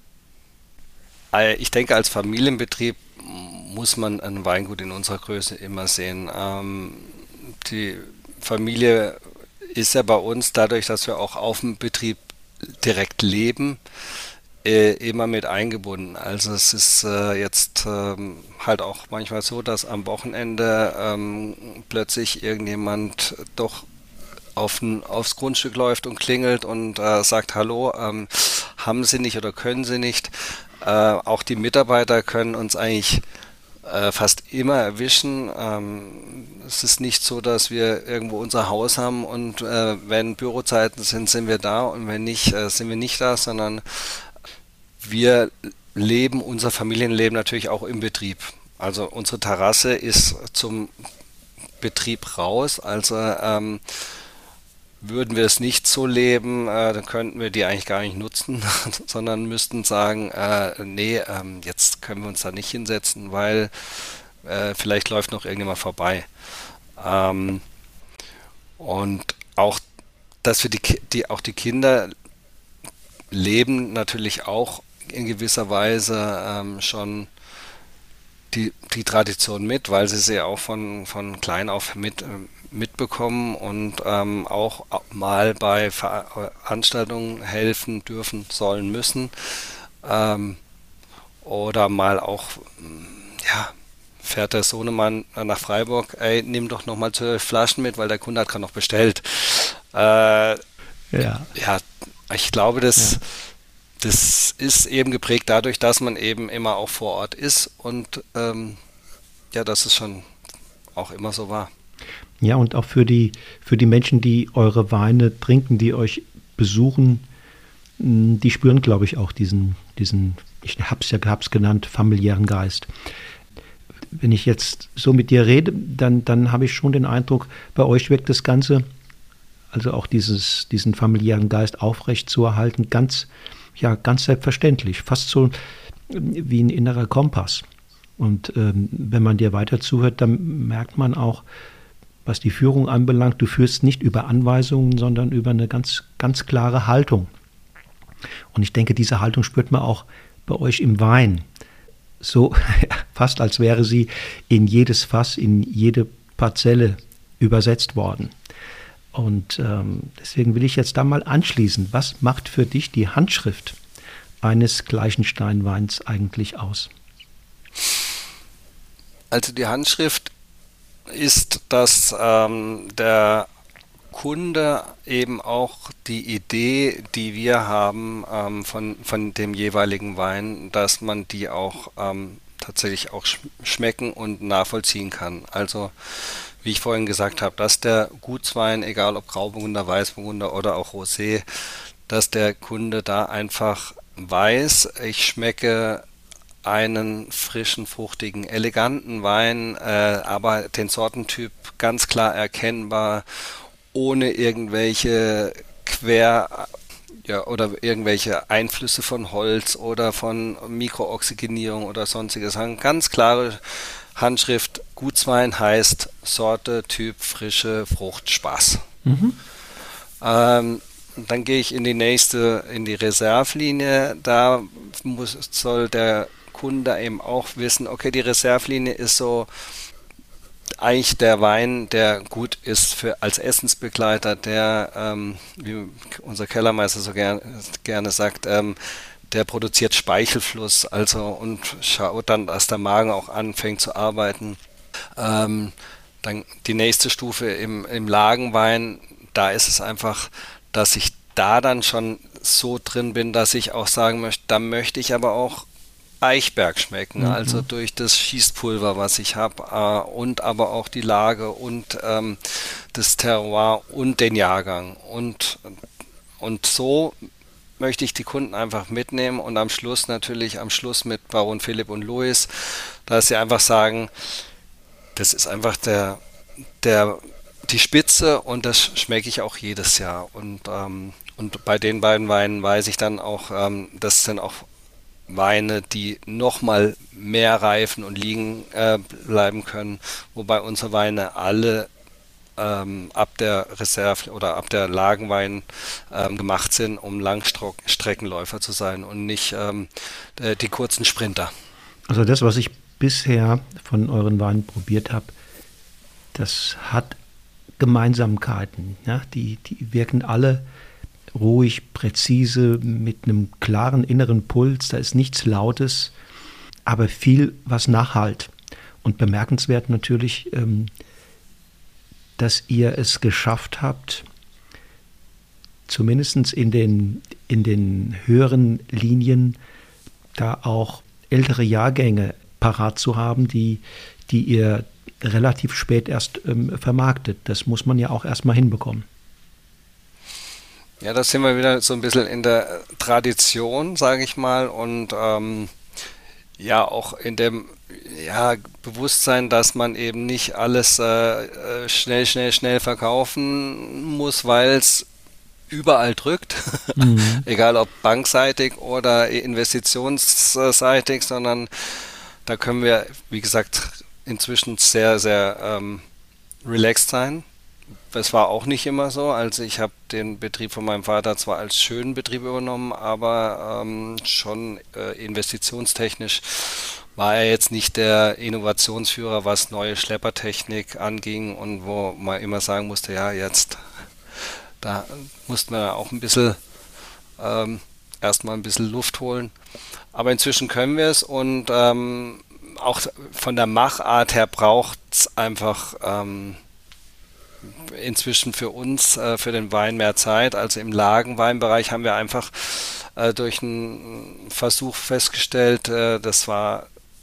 Ich denke, als Familienbetrieb muss man ein Weingut in unserer Größe immer sehen. Die Familie ist ja bei uns dadurch, dass wir auch auf dem Betrieb direkt leben, immer mit eingebunden. Also es ist jetzt halt auch manchmal so, dass am Wochenende plötzlich irgendjemand doch aufs Grundstück läuft und klingelt und sagt, hallo, haben Sie nicht oder können Sie nicht. Auch die Mitarbeiter können uns eigentlich fast immer erwischen. Es ist nicht so, dass wir irgendwo unser Haus haben und wenn Bürozeiten sind, sind wir da und wenn nicht, sind wir nicht da, sondern wir leben unser Familienleben natürlich auch im Betrieb. Also unsere Terrasse ist zum Betrieb raus, also würden wir es nicht so leben, dann könnten wir die eigentlich gar nicht nutzen, sondern müssten sagen, nee, jetzt können wir uns da nicht hinsetzen, weil vielleicht läuft noch irgendjemand vorbei. Ähm, und auch, dass wir auch die Kinder leben natürlich auch in gewisser Weise schon die Tradition mit, weil sie ja auch von klein auf mitbekommen und auch mal bei Veranstaltungen helfen dürfen, sollen, müssen. Oder mal auch, ja, fährt der Sohnemann nach Freiburg, ey, nimm doch nochmal 12 Flaschen mit, weil der Kunde hat gerade noch bestellt. Ja, Ja, ich glaube, ja. das ist eben geprägt dadurch, dass man eben immer auch vor Ort ist und ja, dass es schon auch immer so war. Ja, und auch für die Menschen, die eure Weine trinken, die euch besuchen, die spüren, glaube ich, auch diesen, ich hab's genannt, familiären Geist. Wenn ich jetzt so mit dir rede, dann habe ich schon den Eindruck, bei euch wirkt das Ganze, also auch diesen familiären Geist aufrecht zu erhalten, ganz selbstverständlich, fast so wie ein innerer Kompass. Und wenn man dir weiter zuhört, dann merkt man auch, was die Führung anbelangt, du führst nicht über Anweisungen, sondern über eine ganz, ganz klare Haltung. Und ich denke, diese Haltung spürt man auch bei euch im Wein. So fast als wäre sie in jedes Fass, in jede Parzelle übersetzt worden. Und deswegen will ich jetzt da mal anschließen. Was macht für dich die Handschrift eines Gleichensteinweins eigentlich aus? Also die Handschrift ist, dass der Kunde eben auch die Idee, die wir haben von dem jeweiligen Wein, dass man die auch tatsächlich auch schmecken und nachvollziehen kann. Also wie ich vorhin gesagt habe, dass der Gutswein, egal ob Grauburgunder, Weißburgunder oder auch Rosé, dass der Kunde da einfach weiß, ich schmecke einen frischen, fruchtigen, eleganten Wein, aber den Sortentyp ganz klar erkennbar, ohne irgendwelche oder irgendwelche Einflüsse von Holz oder von Mikrooxygenierung oder sonstiges. Eine ganz klare Handschrift, Gutswein heißt Sorte, Typ, Frische, Frucht, Spaß. Mhm. Dann gehe ich in die Reservelinie. Da soll der Kunde eben auch wissen, okay, die Reservelinie ist so eigentlich der Wein, der gut ist als Essensbegleiter, der, wie unser Kellermeister so gerne sagt, der produziert Speichelfluss, also und schaut dann, dass der Magen auch anfängt zu arbeiten. Dann die nächste Stufe im Lagenwein, da ist es einfach, dass ich da dann schon so drin bin, dass ich auch sagen möchte, da möchte ich aber auch Eichberg schmecken, also durch das Schießpulver, was ich habe, und aber auch die Lage und das Terroir und den Jahrgang. Und so möchte ich die Kunden einfach mitnehmen und am Schluss mit Baron Philipp und Louis, dass sie einfach sagen, das ist einfach die Spitze und das schmecke ich auch jedes Jahr. Und bei den beiden Weinen weiß ich dann auch, das sind auch Weine, die nochmal mehr reifen und liegen bleiben können, wobei unsere Weine alle ab der Reserve oder ab der Lagenwein gemacht sind, um Langstreckenläufer zu sein und nicht die kurzen Sprinter. Also das, was ich bisher von euren Weinen probiert habe, das hat Gemeinsamkeiten. Ja? Die wirken alle ruhig, präzise, mit einem klaren inneren Puls. Da ist nichts Lautes, aber viel, was nachhallt. Und bemerkenswert natürlich, dass ihr es geschafft habt, zumindest in den höheren Linien, da auch ältere Jahrgänge parat zu haben, die ihr relativ spät erst vermarktet. Das muss man ja auch erstmal hinbekommen. Ja, da sind wir wieder so ein bisschen in der Tradition, sage ich mal, und ja auch in dem Bewusstsein, dass man eben nicht alles schnell verkaufen muss, weil es überall drückt, egal ob bankseitig oder investitionsseitig, sondern da können wir, wie gesagt, inzwischen sehr, sehr relaxed sein. Es war auch nicht immer so. Also ich habe den Betrieb von meinem Vater zwar als schönen Betrieb übernommen, aber schon investitionstechnisch war er jetzt nicht der Innovationsführer, was neue Schleppertechnik anging und wo man immer sagen musste, ja jetzt, da musste man auch ein bisschen erstmal ein bisschen Luft holen. Aber inzwischen können wir es und auch von der Machart her braucht es einfach inzwischen für uns, für den Wein mehr Zeit. Also im Lagenweinbereich haben wir einfach durch einen Versuch festgestellt, das war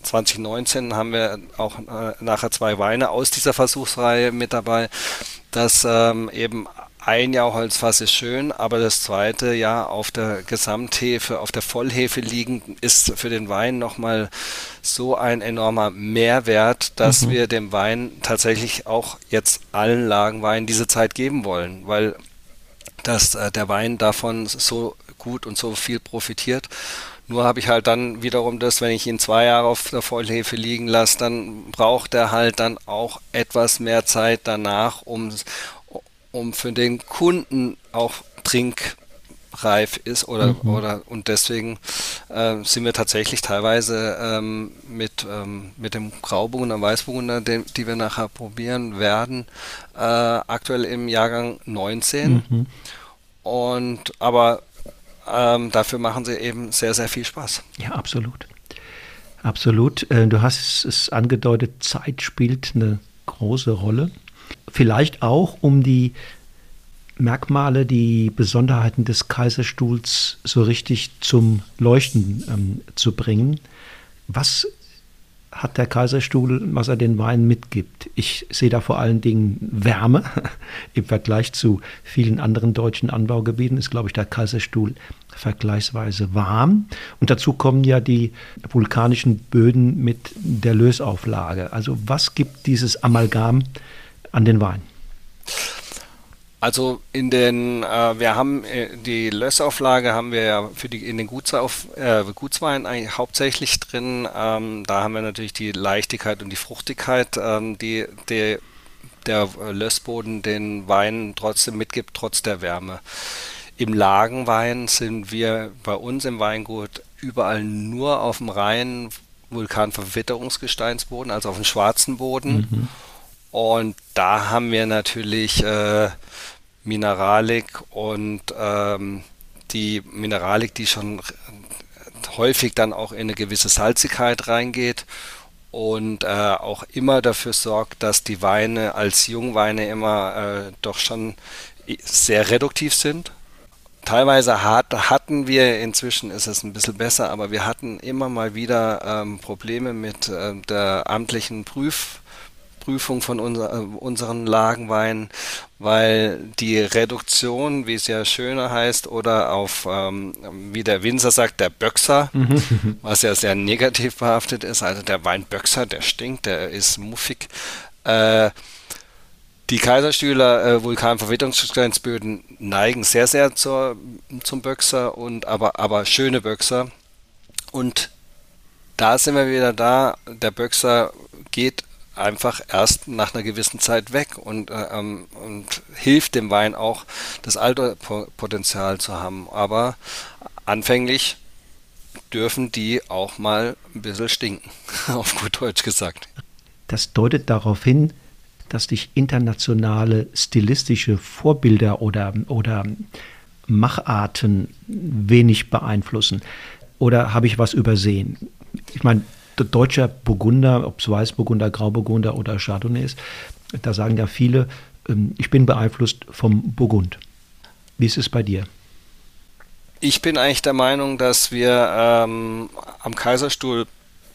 2019 haben wir auch nachher 2 Weine aus dieser Versuchsreihe mit dabei. Das eben ein Jahrholzfass ist schön, aber das zweite Jahr auf der Gesamthefe, auf der Vollhefe liegend, ist für den Wein nochmal so ein enormer Mehrwert, dass wir dem Wein tatsächlich auch jetzt allen Lagenweinen diese Zeit geben wollen, weil der Wein davon so gut und so viel profitiert. Nur habe ich halt dann wiederum das, wenn ich ihn 2 Jahre auf der Vollhefe liegen lasse, dann braucht er halt dann auch etwas mehr Zeit danach, um für den Kunden auch trinkreif ist und deswegen sind wir tatsächlich teilweise mit dem Grauburgunder, Weißburgunder, die wir nachher probieren werden, aktuell im Jahrgang 19 aber dafür machen sie eben sehr, sehr viel Spaß. Ja, absolut. Absolut. Du hast es angedeutet, Zeit spielt eine große Rolle. Vielleicht auch, um die Merkmale, die Besonderheiten des Kaiserstuhls so richtig zum Leuchten zu bringen. Was hat der Kaiserstuhl, was er den Wein mitgibt? Ich sehe da vor allen Dingen Wärme. Im Vergleich zu vielen anderen deutschen Anbaugebieten ist, glaube ich, der Kaiserstuhl vergleichsweise warm. Und dazu kommen ja die vulkanischen Böden mit der Lösauflage. Also was gibt dieses Amalgam an den Wein? Also wir haben die Lössauflage haben wir ja in den Gutsweinen eigentlich hauptsächlich drin. Da haben wir natürlich die Leichtigkeit und die Fruchtigkeit, die der Lössboden den Wein trotzdem mitgibt, trotz der Wärme. Im Lagenwein sind wir bei uns im Weingut überall nur auf dem reinen Vulkanverwitterungsgesteinsboden, also auf dem schwarzen Boden. Und da haben wir natürlich Mineralik und die Mineralik, die schon häufig dann auch in eine gewisse Salzigkeit reingeht und auch immer dafür sorgt, dass die Weine als Jungweine immer doch schon sehr reduktiv sind. Teilweise hatten wir, inzwischen ist es ein bisschen besser, aber wir hatten immer mal wieder Probleme mit der amtlichen Prüfung von unseren Lagenweinen, weil die Reduktion, wie es ja schöner heißt, oder auf, wie der Winzer sagt, der Böxer, was ja sehr negativ behaftet ist, also der Weinböxer, der stinkt, der ist muffig. Die Kaiserstühler Vulkanverwitterungsgesteinsböden neigen sehr, sehr zum Böxer, aber schöne Böxer. Und da sind wir wieder da, der Böxer geht einfach erst nach einer gewissen Zeit weg und hilft dem Wein auch, das Alterpotenzial zu haben. Aber anfänglich dürfen die auch mal ein bisschen stinken, auf gut Deutsch gesagt. Das deutet darauf hin, dass dich internationale stilistische Vorbilder oder Macharten wenig beeinflussen. Oder habe ich was übersehen? Ich meine, deutscher Burgunder, ob es Weißburgunder, Grauburgunder oder Chardonnay ist, da sagen ja viele, ich bin beeinflusst vom Burgund. Wie ist es bei dir? Ich bin eigentlich der Meinung, dass wir am Kaiserstuhl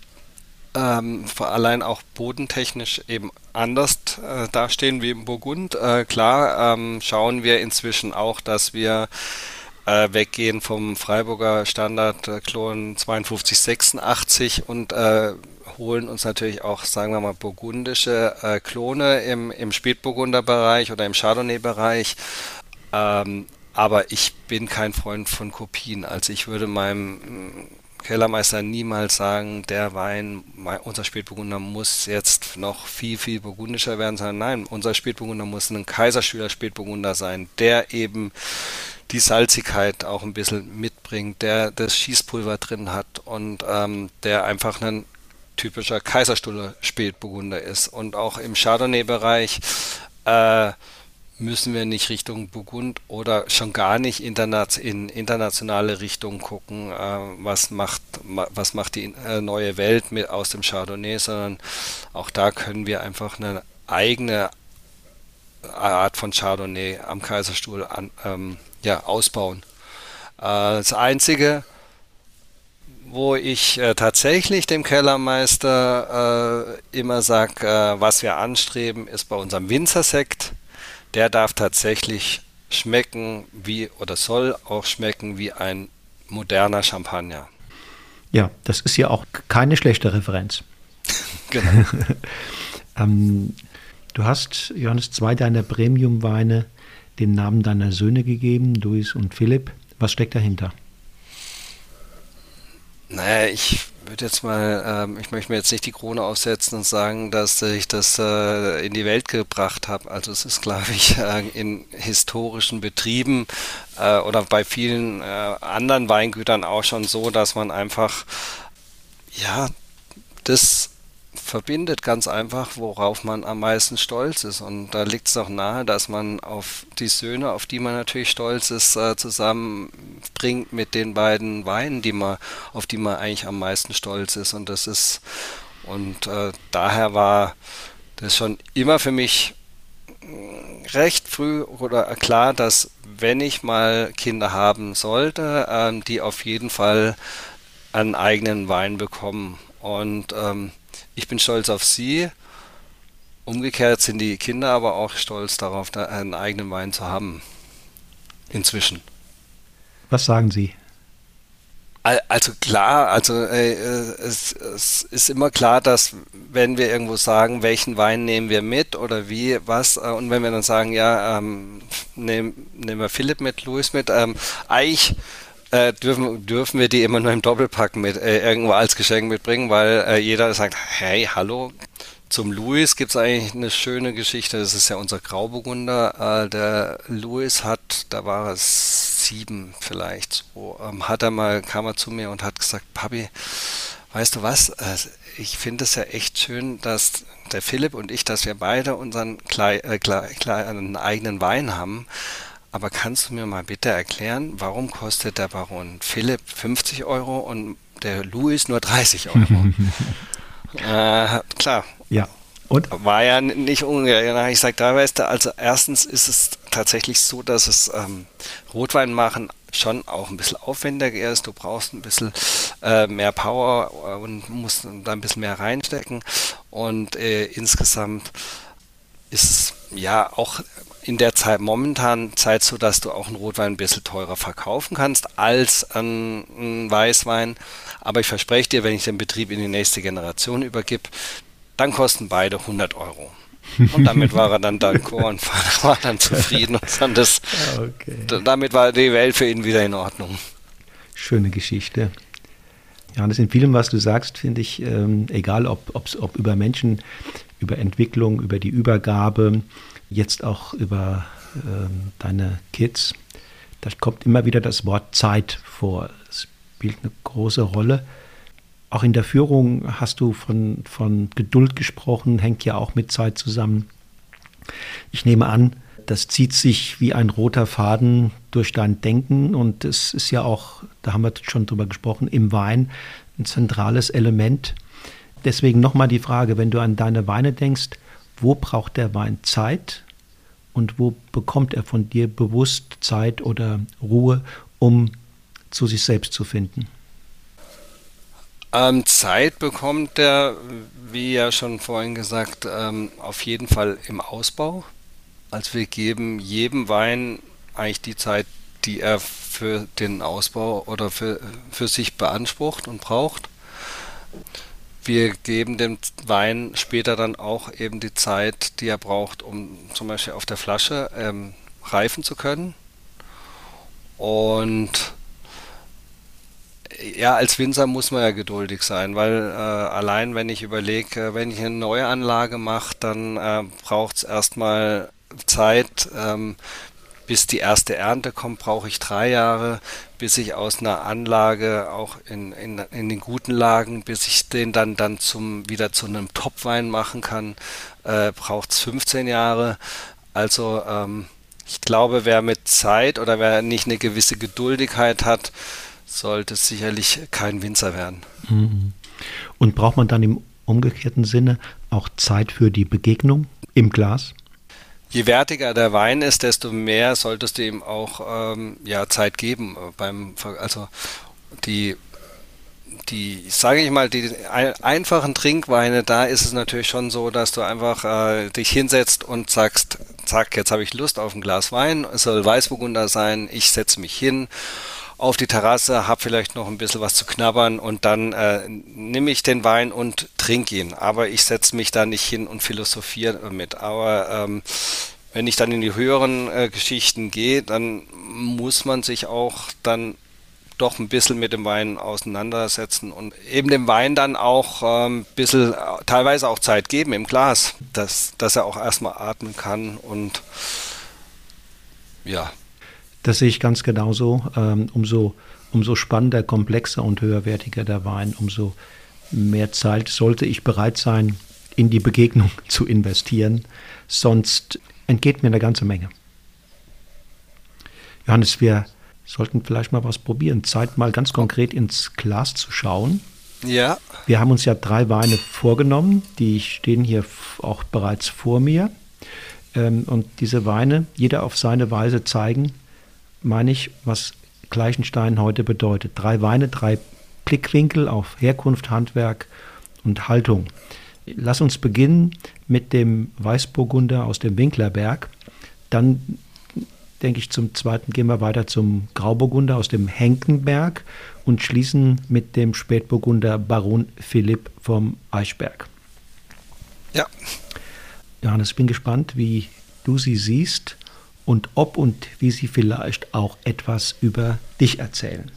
allein auch bodentechnisch eben anders dastehen wie im Burgund. Klar schauen wir inzwischen auch, dass wir weggehen vom Freiburger Standard-Klon 5286 und holen uns natürlich auch, sagen wir mal, burgundische Klone im Spätburgunder-Bereich oder im Chardonnay-Bereich. Aber ich bin kein Freund von Kopien. Also ich würde meinem Kellermeister niemals sagen, der Wein, unser Spätburgunder muss jetzt noch viel, viel burgundischer werden, sondern nein, unser Spätburgunder muss ein Kaiserstühler Spätburgunder sein, der eben die Salzigkeit auch ein bisschen mitbringt, der das Schießpulver drin hat und der einfach ein typischer Kaiserstuhler Spätburgunder ist. Und auch im Chardonnay-Bereich müssen wir nicht Richtung Burgund oder schon gar nicht in internationale Richtung gucken, was macht die neue Welt aus dem Chardonnay, sondern auch da können wir einfach eine eigene Art von Chardonnay am Kaiserstuhl ausbauen. Das Einzige, wo ich tatsächlich dem Kellermeister immer sage, was wir anstreben, ist bei unserem Winzersekt. Der darf tatsächlich schmecken oder soll auch schmecken wie ein moderner Champagner. Ja, das ist ja auch keine schlechte Referenz. Genau. Du hast, Johannes, 2 deiner Premium-Weine den Namen deiner Söhne gegeben, Louis und Philipp. Was steckt dahinter? Naja, ich möchte mir jetzt nicht die Krone aufsetzen und sagen, dass ich das in die Welt gebracht habe. Also es ist, glaube ich, in historischen Betrieben oder bei vielen anderen Weingütern auch schon so, dass man einfach, ja, das verbindet ganz einfach, worauf man am meisten stolz ist. Und da liegt es doch nahe, dass man auf die Söhne, auf die man natürlich stolz ist, zusammenbringt mit den beiden Weinen, auf die man eigentlich am meisten stolz ist. Daher war das schon immer für mich recht früh oder klar, dass wenn ich mal Kinder haben sollte, die auf jeden Fall einen eigenen Wein bekommen. Und ich bin stolz auf sie. Umgekehrt sind die Kinder aber auch stolz darauf, da einen eigenen Wein zu haben. Inzwischen. Was sagen Sie? Also klar, es ist immer klar, dass wenn wir irgendwo sagen, welchen Wein nehmen wir mit oder wie, was, und wenn wir dann sagen, ja, nehmen wir Philipp mit, Louis mit, eigentlich dürfen wir die immer nur im Doppelpack mit irgendwo als Geschenk mitbringen, weil jeder sagt, hey, hallo, zum Louis gibt es eigentlich eine schöne Geschichte, das ist ja unser Grauburgunder, der Louis da war es 7 vielleicht, so, kam er zu mir und hat gesagt, Papi, weißt du was, ich finde es ja echt schön, dass der Philipp und ich, dass wir beide unseren kleinen eigenen Wein haben. Aber kannst du mir mal bitte erklären, warum kostet der Baron Philipp 50 Euro und der Louis nur 30 Euro? Klar. Ja. Und? War ja nicht ungefähr. Ich sage, da weißt du, also erstens ist es tatsächlich so, dass es Rotwein machen schon auch ein bisschen aufwendiger ist. Du brauchst ein bisschen mehr Power und musst da ein bisschen mehr reinstecken. Und insgesamt ist es ja auch in der momentanen Zeit so, dass du auch einen Rotwein ein bisschen teurer verkaufen kannst als einen Weißwein. Aber ich verspreche dir, wenn ich den Betrieb in die nächste Generation übergebe, dann kosten beide 100 Euro. Und damit war er dann dankbar und war dann zufrieden. Und damit war die Welt für ihn wieder in Ordnung. Schöne Geschichte. Ja, das in vielem, was du sagst, finde ich, egal ob über Menschen, über Entwicklung, über die Übergabe, jetzt auch über deine Kids, da kommt immer wieder das Wort Zeit vor. Es spielt eine große Rolle. Auch in der Führung hast du von Geduld gesprochen, hängt ja auch mit Zeit zusammen. Ich nehme an, das zieht sich wie ein roter Faden durch dein Denken und es ist ja auch, da haben wir schon drüber gesprochen, im Wein ein zentrales Element. Deswegen nochmal die Frage, wenn du an deine Weine denkst, wo braucht der Wein Zeit und wo bekommt er von dir bewusst Zeit oder Ruhe, um zu sich selbst zu finden? Zeit bekommt er, wie ja schon vorhin gesagt, auf jeden Fall im Ausbau. Also wir geben jedem Wein eigentlich die Zeit, die er für den Ausbau oder für sich beansprucht und braucht. Wir geben dem Wein später dann auch eben die Zeit, die er braucht, um zum Beispiel auf der Flasche reifen zu können. Und ja, als Winzer muss man ja geduldig sein, weil allein wenn ich überlege, wenn ich eine neue Anlage mache, dann braucht es erstmal Zeit, bis die erste Ernte kommt, brauche ich 3 Jahre, bis ich aus einer Anlage, auch in den guten Lagen, bis ich den dann wieder zu einem Topwein machen kann, braucht es 15 Jahre. Also ich glaube, wer mit Zeit oder wer nicht eine gewisse Geduldigkeit hat, sollte sicherlich kein Winzer werden. Und braucht man dann im umgekehrten Sinne auch Zeit für die Begegnung im Glas? Je wertiger der Wein ist, desto mehr solltest du ihm auch Zeit geben. Also die sage ich mal, die einfachen Trinkweine, da ist es natürlich schon so, dass du einfach dich hinsetzt und sagst, zack, jetzt habe ich Lust auf ein Glas Wein, es soll Weißburgunder sein, ich setze mich hin auf die Terrasse, habe vielleicht noch ein bisschen was zu knabbern und dann nehme ich den Wein und trinke ihn. Aber ich setze mich da nicht hin und philosophiere mit. Aber wenn ich dann in die höheren Geschichten gehe, dann muss man sich auch dann doch ein bisschen mit dem Wein auseinandersetzen und eben dem Wein dann auch ein bisschen, teilweise auch Zeit geben im Glas, dass er auch erstmal atmen kann und ja. Das sehe ich ganz genauso. Umso spannender, komplexer und höherwertiger der Wein, umso mehr Zeit sollte ich bereit sein, in die Begegnung zu investieren. Sonst entgeht mir eine ganze Menge. Johannes, wir sollten vielleicht mal was probieren. Zeit, mal ganz konkret ins Glas zu schauen. Ja. Wir haben uns ja 3 Weine vorgenommen, die stehen hier auch bereits vor mir. Und diese Weine, jeder auf seine Weise zeigen, meine ich, was Gleichenstein heute bedeutet. 3 Weine, 3 Blickwinkel auf Herkunft, Handwerk und Haltung. Lass uns beginnen mit dem Weißburgunder aus dem Winklerberg. Dann, denke ich, zum zweiten gehen wir weiter zum Grauburgunder aus dem Henckenberg und schließen mit dem Spätburgunder Baron Philipp vom Eichberg. Ja. Johannes, ich bin gespannt, wie du sie siehst und ob und wie sie vielleicht auch etwas über dich erzählen.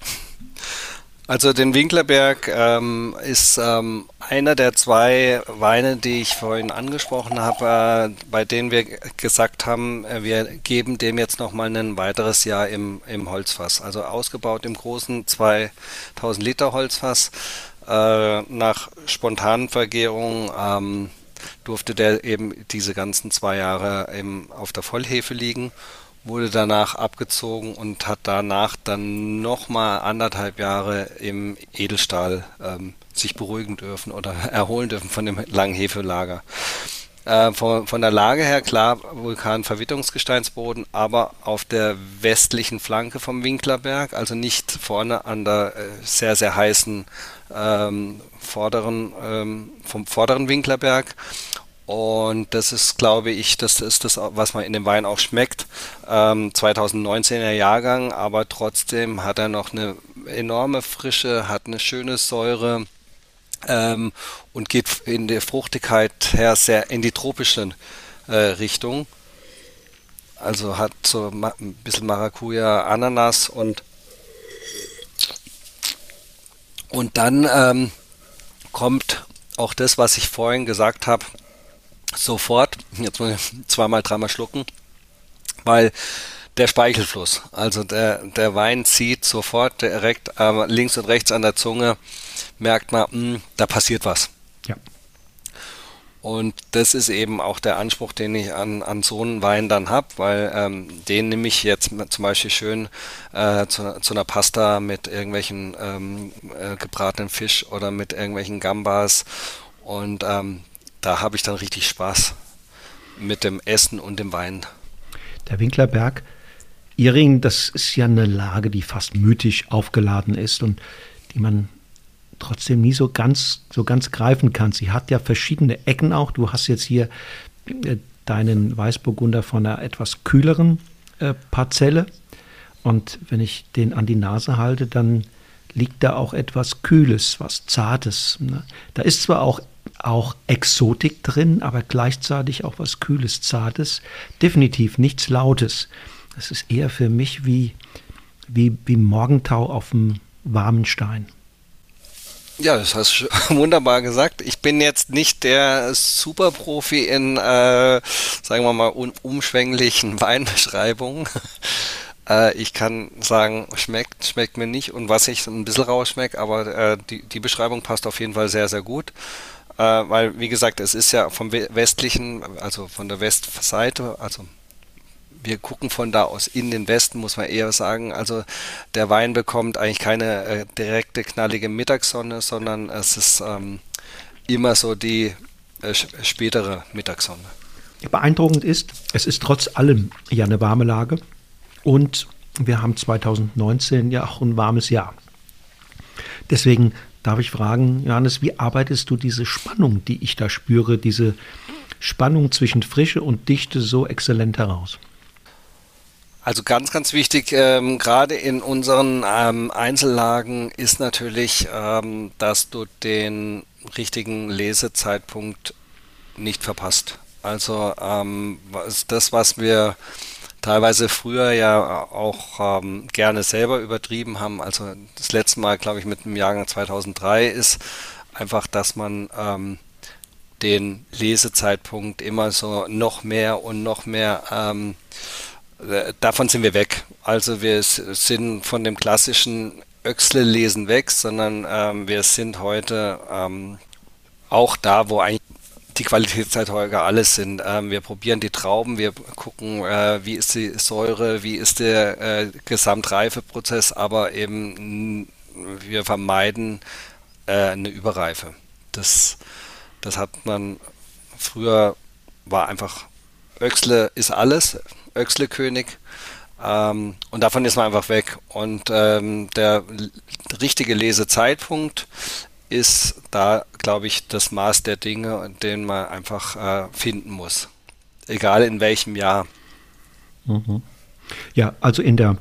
Also den Winklerberg ist einer der 2 Weine, die ich vorhin angesprochen habe, bei denen wir gesagt haben, wir geben dem jetzt nochmal ein weiteres Jahr im Holzfass. Also ausgebaut im großen 2000 Liter Holzfass. Nach spontanen Vergärung durfte der eben diese ganzen 2 Jahre auf der Vollhefe liegen, wurde danach abgezogen und hat danach dann nochmal 1,5 Jahre im Edelstahl sich beruhigen dürfen oder erholen dürfen von dem langen Hefelager. Von der Lage her, klar, Vulkan-Verwitterungsgesteinsboden, aber auf der westlichen Flanke vom Winklerberg, also nicht vorne an der sehr, sehr heißen vom vorderen Winklerberg. Und das ist, glaube ich, das ist das, was man in dem Wein auch schmeckt. 2019er Jahrgang, aber trotzdem hat er noch eine enorme Frische, hat eine schöne Säure und geht in der Fruchtigkeit her sehr in die tropische Richtung. Also hat so ein bisschen Maracuja, Ananas und dann kommt auch das, was ich vorhin gesagt habe, sofort, jetzt muss ich 2-mal, 3-mal schlucken, weil der Speichelfluss, also der Wein zieht sofort direkt links und rechts an der Zunge, merkt man, da passiert was. Ja. Und das ist eben auch der Anspruch, den ich an so einen Wein dann habe, weil den nehme ich jetzt zum Beispiel schön zu einer Pasta mit irgendwelchen gebratenen Fisch oder mit irgendwelchen Gambas und da habe ich dann richtig Spaß mit dem Essen und dem Wein. Der Winklerberg, Ihringen, das ist ja eine Lage, die fast mythisch aufgeladen ist und die man trotzdem nie so ganz greifen kann. Sie hat ja verschiedene Ecken auch. Du hast jetzt hier deinen Weißburgunder von einer etwas kühleren Parzelle und wenn ich den an die Nase halte, dann liegt da auch etwas Kühles, was Zartes. Ne? Da ist zwar auch Exotik drin, aber gleichzeitig auch was Kühles, Zartes. Definitiv nichts Lautes. Das ist eher für mich wie Morgentau auf einem warmen Stein. Ja, das hast du wunderbar gesagt. Ich bin jetzt nicht der Superprofi in, sagen wir mal, umschwänglichen Weinbeschreibungen. Ich kann sagen, schmeckt mir nicht und was ich ein bisschen rausschmecke, aber die Beschreibung passt auf jeden Fall sehr, sehr gut. Weil, wie gesagt, es ist ja vom westlichen, also von der Westseite, also wir gucken von da aus in den Westen, muss man eher sagen. Also der Wein bekommt eigentlich keine direkte, knallige Mittagssonne, sondern es ist immer so die spätere Mittagssonne. Beeindruckend ist, es ist trotz allem ja eine warme Lage und wir haben 2019 ja auch ein warmes Jahr. Deswegen darf ich fragen, Johannes, wie arbeitest du diese Spannung, die ich da spüre, diese Spannung zwischen Frische und Dichte so exzellent heraus? Also ganz, ganz wichtig, gerade in unseren Einzellagen ist natürlich, dass du den richtigen Lesezeitpunkt nicht verpasst. Also das, was wir teilweise früher ja auch gerne selber übertrieben haben, also das letzte Mal, glaube ich, mit dem Jahrgang 2003 ist einfach, dass man den Lesezeitpunkt immer so noch mehr und noch mehr davon sind wir weg. Also wir sind von dem klassischen Öxle-Lesen weg, sondern wir sind heute auch da, wo eigentlich die Qualitätserzeuger alles sind. Wir probieren die Trauben, wir gucken, wie ist die Säure, wie ist der Gesamtreifeprozess, aber eben wir vermeiden eine Überreife. Das hat man früher, war einfach Öxle ist alles, Öxle-König. Und davon ist man einfach weg. Und der richtige Lesezeitpunkt ist da, glaube ich, das Maß der Dinge, den man einfach finden muss. Egal in welchem Jahr. Mhm. Ja, also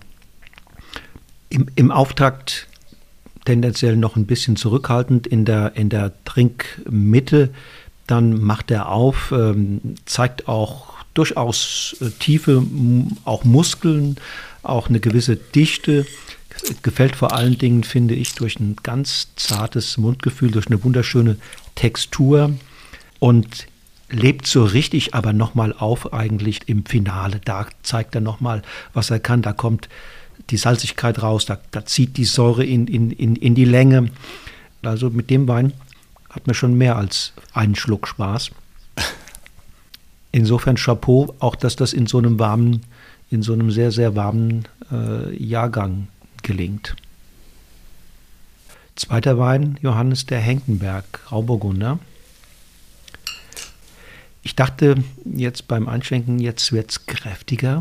im Auftakt tendenziell noch ein bisschen zurückhaltend, in der Trinkmitte, dann macht er auf, zeigt auch durchaus Tiefe, auch Muskeln, auch eine gewisse Dichte. Gefällt vor allen Dingen, finde ich, durch ein ganz zartes Mundgefühl, durch eine wunderschöne Textur und lebt so richtig aber nochmal auf eigentlich im Finale. Da zeigt er nochmal, was er kann. Da kommt die Salzigkeit raus, da zieht die Säure in die Länge. Also mit dem Wein hat man schon mehr als einen Schluck Spaß. Insofern Chapeau, auch dass das in so einem sehr, sehr warmen Jahrgang gelingt. Zweiter Wein, Johannes, der Henckenberg, Grauburgunder. Ich dachte jetzt beim Einschenken, jetzt wird es kräftiger.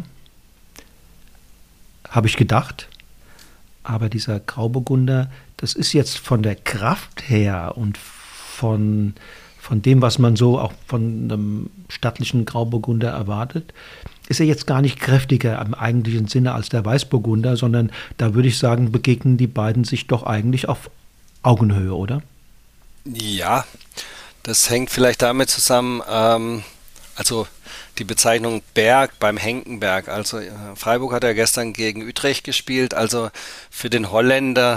Habe ich gedacht. Aber dieser Grauburgunder, das ist jetzt von der Kraft her und von dem, was man so auch von einem stattlichen Grauburgunder erwartet, ist er jetzt gar nicht kräftiger im eigentlichen Sinne als der Weißburgunder, sondern da würde ich sagen, begegnen die beiden sich doch eigentlich auf Augenhöhe, oder? Ja, das hängt vielleicht damit zusammen, also die Bezeichnung Berg beim Henckenberg. Also Freiburg hat ja gestern gegen Utrecht gespielt, also für den Holländer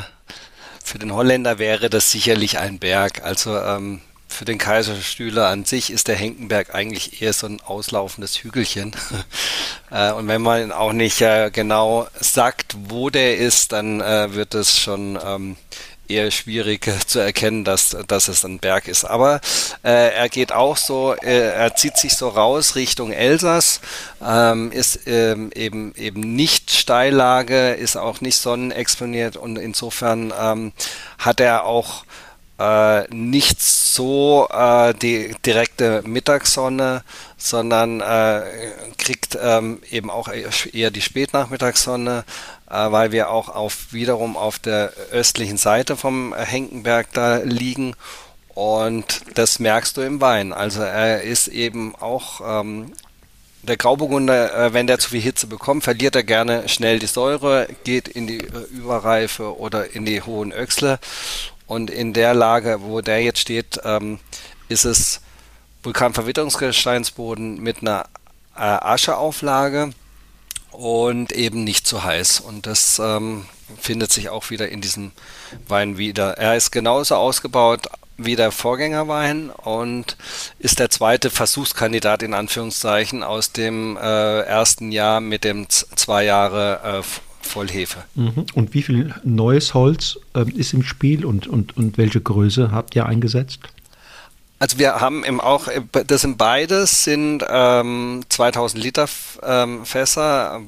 wäre das sicherlich ein Berg. Also für den Kaiserstühler an sich ist der Henckenberg eigentlich eher so ein auslaufendes Hügelchen. Und wenn man auch nicht genau sagt, wo der ist, dann wird es schon eher schwierig zu erkennen, dass es ein Berg ist. Aber er geht auch so, er zieht sich so raus Richtung Elsass, ist eben nicht Steillage, ist auch nicht sonnenexponiert und insofern hat er auch nicht so die direkte Mittagssonne, sondern kriegt eben auch eher die Spätnachmittagssonne, weil wir auch wiederum auf der östlichen Seite vom Henckenberg da liegen und das merkst du im Wein. Also er ist eben auch der Grauburgunder, wenn der zu viel Hitze bekommt, verliert er gerne schnell die Säure, geht in die Überreife oder in die hohen Öchsle. Und in der Lage, wo der jetzt steht, ist es Vulkanverwitterungsgesteinsboden mit einer Ascheauflage und eben nicht zu heiß. Und das findet sich auch wieder in diesem Wein wieder. Er ist genauso ausgebaut wie der Vorgängerwein und ist der zweite Versuchskandidat in Anführungszeichen aus dem ersten Jahr mit dem 2 Jahre Vollhefe. Und wie viel neues Holz ist im Spiel und welche Größe habt ihr eingesetzt? Also wir haben das sind beides, sind 2000 Liter Fässer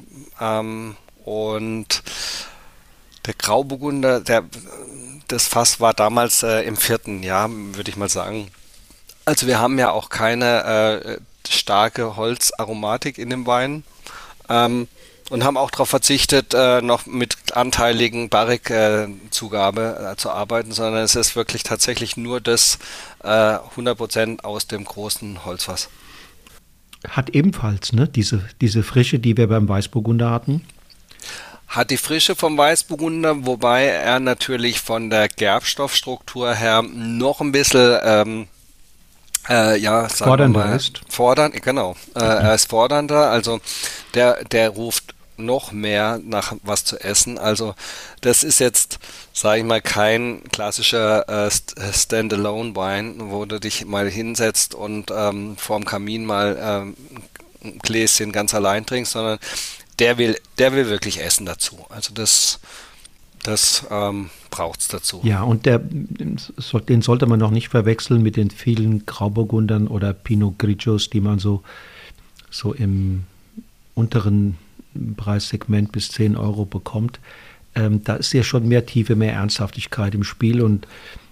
und der Grauburgunder, das Fass war damals im 4. Jahr, würde ich mal sagen. Also wir haben ja auch keine starke Holzaromatik in dem Wein. und haben auch darauf verzichtet, noch mit anteiligen Barrique-Zugabe zu arbeiten, sondern es ist wirklich tatsächlich nur das 100% aus dem großen Holzfass. Hat ebenfalls, ne, diese Frische, die wir beim Weißburgunder hatten. Hat die Frische vom Weißburgunder, wobei er natürlich von der Gerbstoffstruktur her noch ein bisschen Fordernder ist. Genau. Er ist fordernder, also der ruft noch mehr nach was zu essen. Also das ist jetzt, sage ich mal, kein klassischer Standalone-Wein, wo du dich mal hinsetzt und vorm Kamin mal ein Gläschen ganz allein trinkst, sondern der will wirklich essen dazu. Also das braucht es dazu. Ja, und den sollte man noch nicht verwechseln mit den vielen Grauburgundern oder Pinot Grigios, die man so im unteren Preissegment bis 10 Euro bekommt. Da ist ja schon mehr Tiefe, mehr Ernsthaftigkeit im Spiel und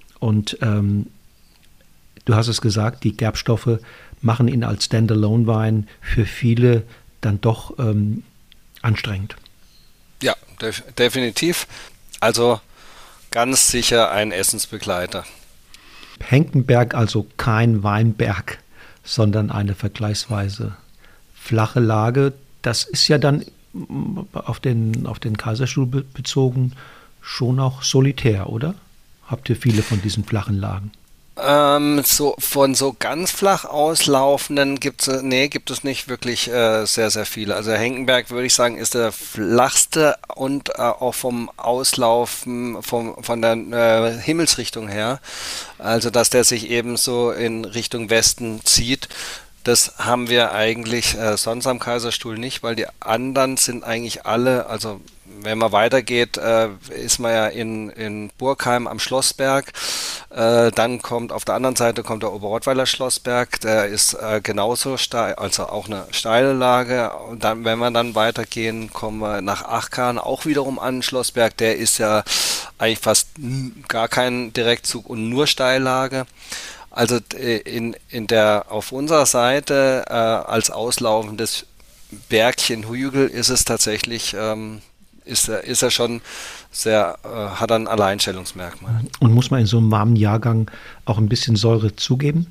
du hast es gesagt, die Gerbstoffe machen ihn als Standalone-Wein für viele dann doch anstrengend. Ja, definitiv. Also ganz sicher ein Essensbegleiter. Henckenberg also kein Weinberg, sondern eine vergleichsweise flache Lage. Das ist ja dann auf den Kaiserstuhl bezogen schon auch solitär, oder? Habt ihr viele von diesen flachen Lagen? Von so ganz flach auslaufenden gibt es nicht wirklich sehr, sehr viele. Also Henckenberg, würde ich sagen, ist der flachste und auch vom Auslaufen, von der Himmelsrichtung her. Also, dass der sich eben so in Richtung Westen zieht. Das haben wir eigentlich sonst am Kaiserstuhl nicht, weil die anderen sind eigentlich alle, also wenn man weitergeht, ist man ja in Burgheim am Schlossberg. Dann kommt auf der anderen Seite der Oberrottweiler Schlossberg, der ist genauso steil, also auch eine steile Lage. Und dann, wenn wir dann weitergehen, kommen wir nach Achkarn, auch wiederum an den Schlossberg. Der ist ja eigentlich fast gar kein Direktzug und nur Steillage. Also auf unserer Seite als auslaufendes Bergchen Hügel ist es tatsächlich ist er schon sehr, hat ein Alleinstellungsmerkmal. Und muss man in so einem warmen Jahrgang auch ein bisschen Säure zugeben?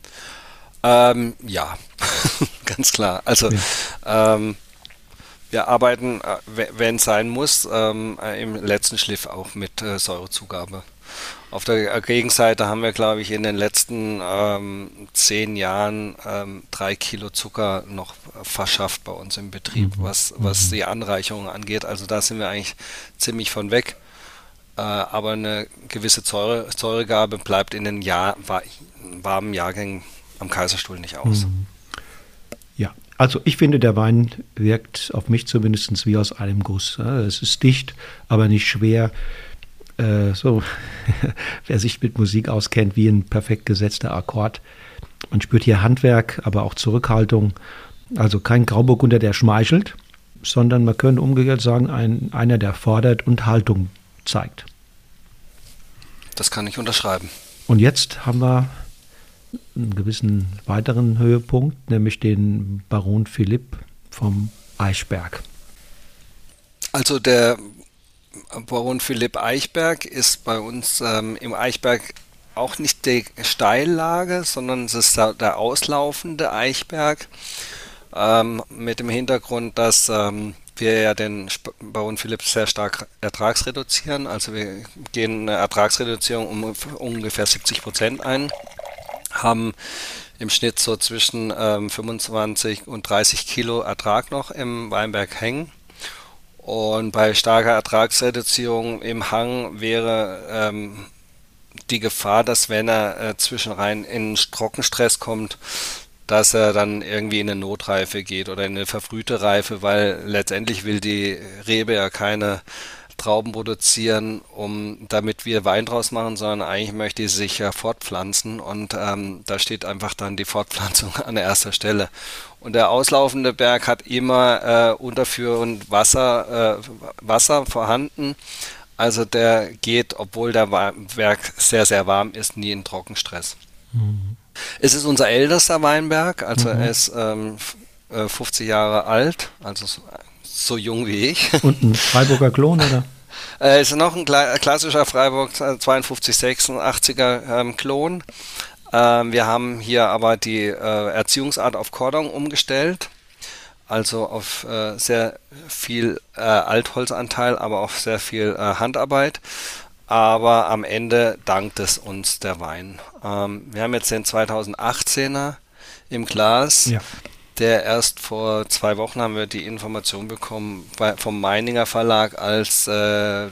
Ja, ganz klar. Also wir arbeiten, wenn es sein muss, im letzten Schliff auch mit Säurezugabe. Auf der Gegenseite haben wir, glaube ich, in den letzten 10 Jahren 3 Kilo Zucker noch verschafft bei uns im Betrieb, was die Anreicherung angeht. Also da sind wir eigentlich ziemlich von weg. Aber eine gewisse Säuregabe bleibt in den warmen Jahrgängen am Kaiserstuhl nicht aus. Ja, also ich finde, der Wein wirkt auf mich zumindest wie aus einem Guss. Es ist dicht, aber nicht schwer. So, wer sich mit Musik auskennt, wie ein perfekt gesetzter Akkord. Man spürt hier Handwerk, aber auch Zurückhaltung. Also kein Grauburgunder, der schmeichelt, sondern man könnte umgekehrt sagen, einer, der fordert und Haltung zeigt. Das kann ich unterschreiben. Und jetzt haben wir einen gewissen weiteren Höhepunkt, nämlich den Baron Philipp vom Eichberg. Also der Baron Philipp Eichberg ist bei uns im Eichberg auch nicht die Steillage, sondern es ist der auslaufende Eichberg mit dem Hintergrund, dass wir ja den Baron Philipp sehr stark ertragsreduzieren. Also wir gehen eine Ertragsreduzierung um ungefähr 70% ein, haben im Schnitt so zwischen 25 und 30 Kilo Ertrag noch im Weinberg hängen. Und bei starker Ertragsreduzierung im Hang wäre die Gefahr, dass wenn er zwischenrein in Trockenstress kommt, dass er dann irgendwie in eine Notreife geht oder in eine verfrühte Reife, weil letztendlich will die Rebe ja keine Trauben produzieren, damit wir Wein draus machen, sondern eigentlich möchte sie sich ja fortpflanzen und da steht einfach dann die Fortpflanzung an erster Stelle. Und der auslaufende Berg hat immer unterführend Wasser vorhanden. Also der geht, obwohl der Berg sehr, sehr warm ist, nie in Trockenstress. Es ist unser ältester Weinberg, also er ist 50 Jahre alt, also so jung wie ich. Und ein Freiburger Klon, oder? Ist noch ein klassischer Freiburg 5286er Klon. Wir haben hier aber die Erziehungsart auf Kordon umgestellt. Also auf sehr viel Altholzanteil, aber auch sehr viel Handarbeit. Aber am Ende dankt es uns der Wein. Wir haben jetzt den 2018er im Glas. Ja. Der erst vor 2 Wochen haben wir die Information bekommen vom Meininger Verlag als der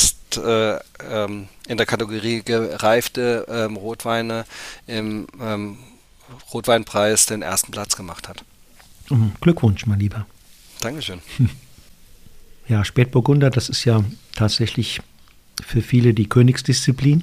in der Kategorie gereifte Rotweine im Rotweinpreis den ersten Platz gemacht hat. Glückwunsch, mein Lieber. Dankeschön. Ja, Spätburgunder, das ist ja tatsächlich für viele die Königsdisziplin.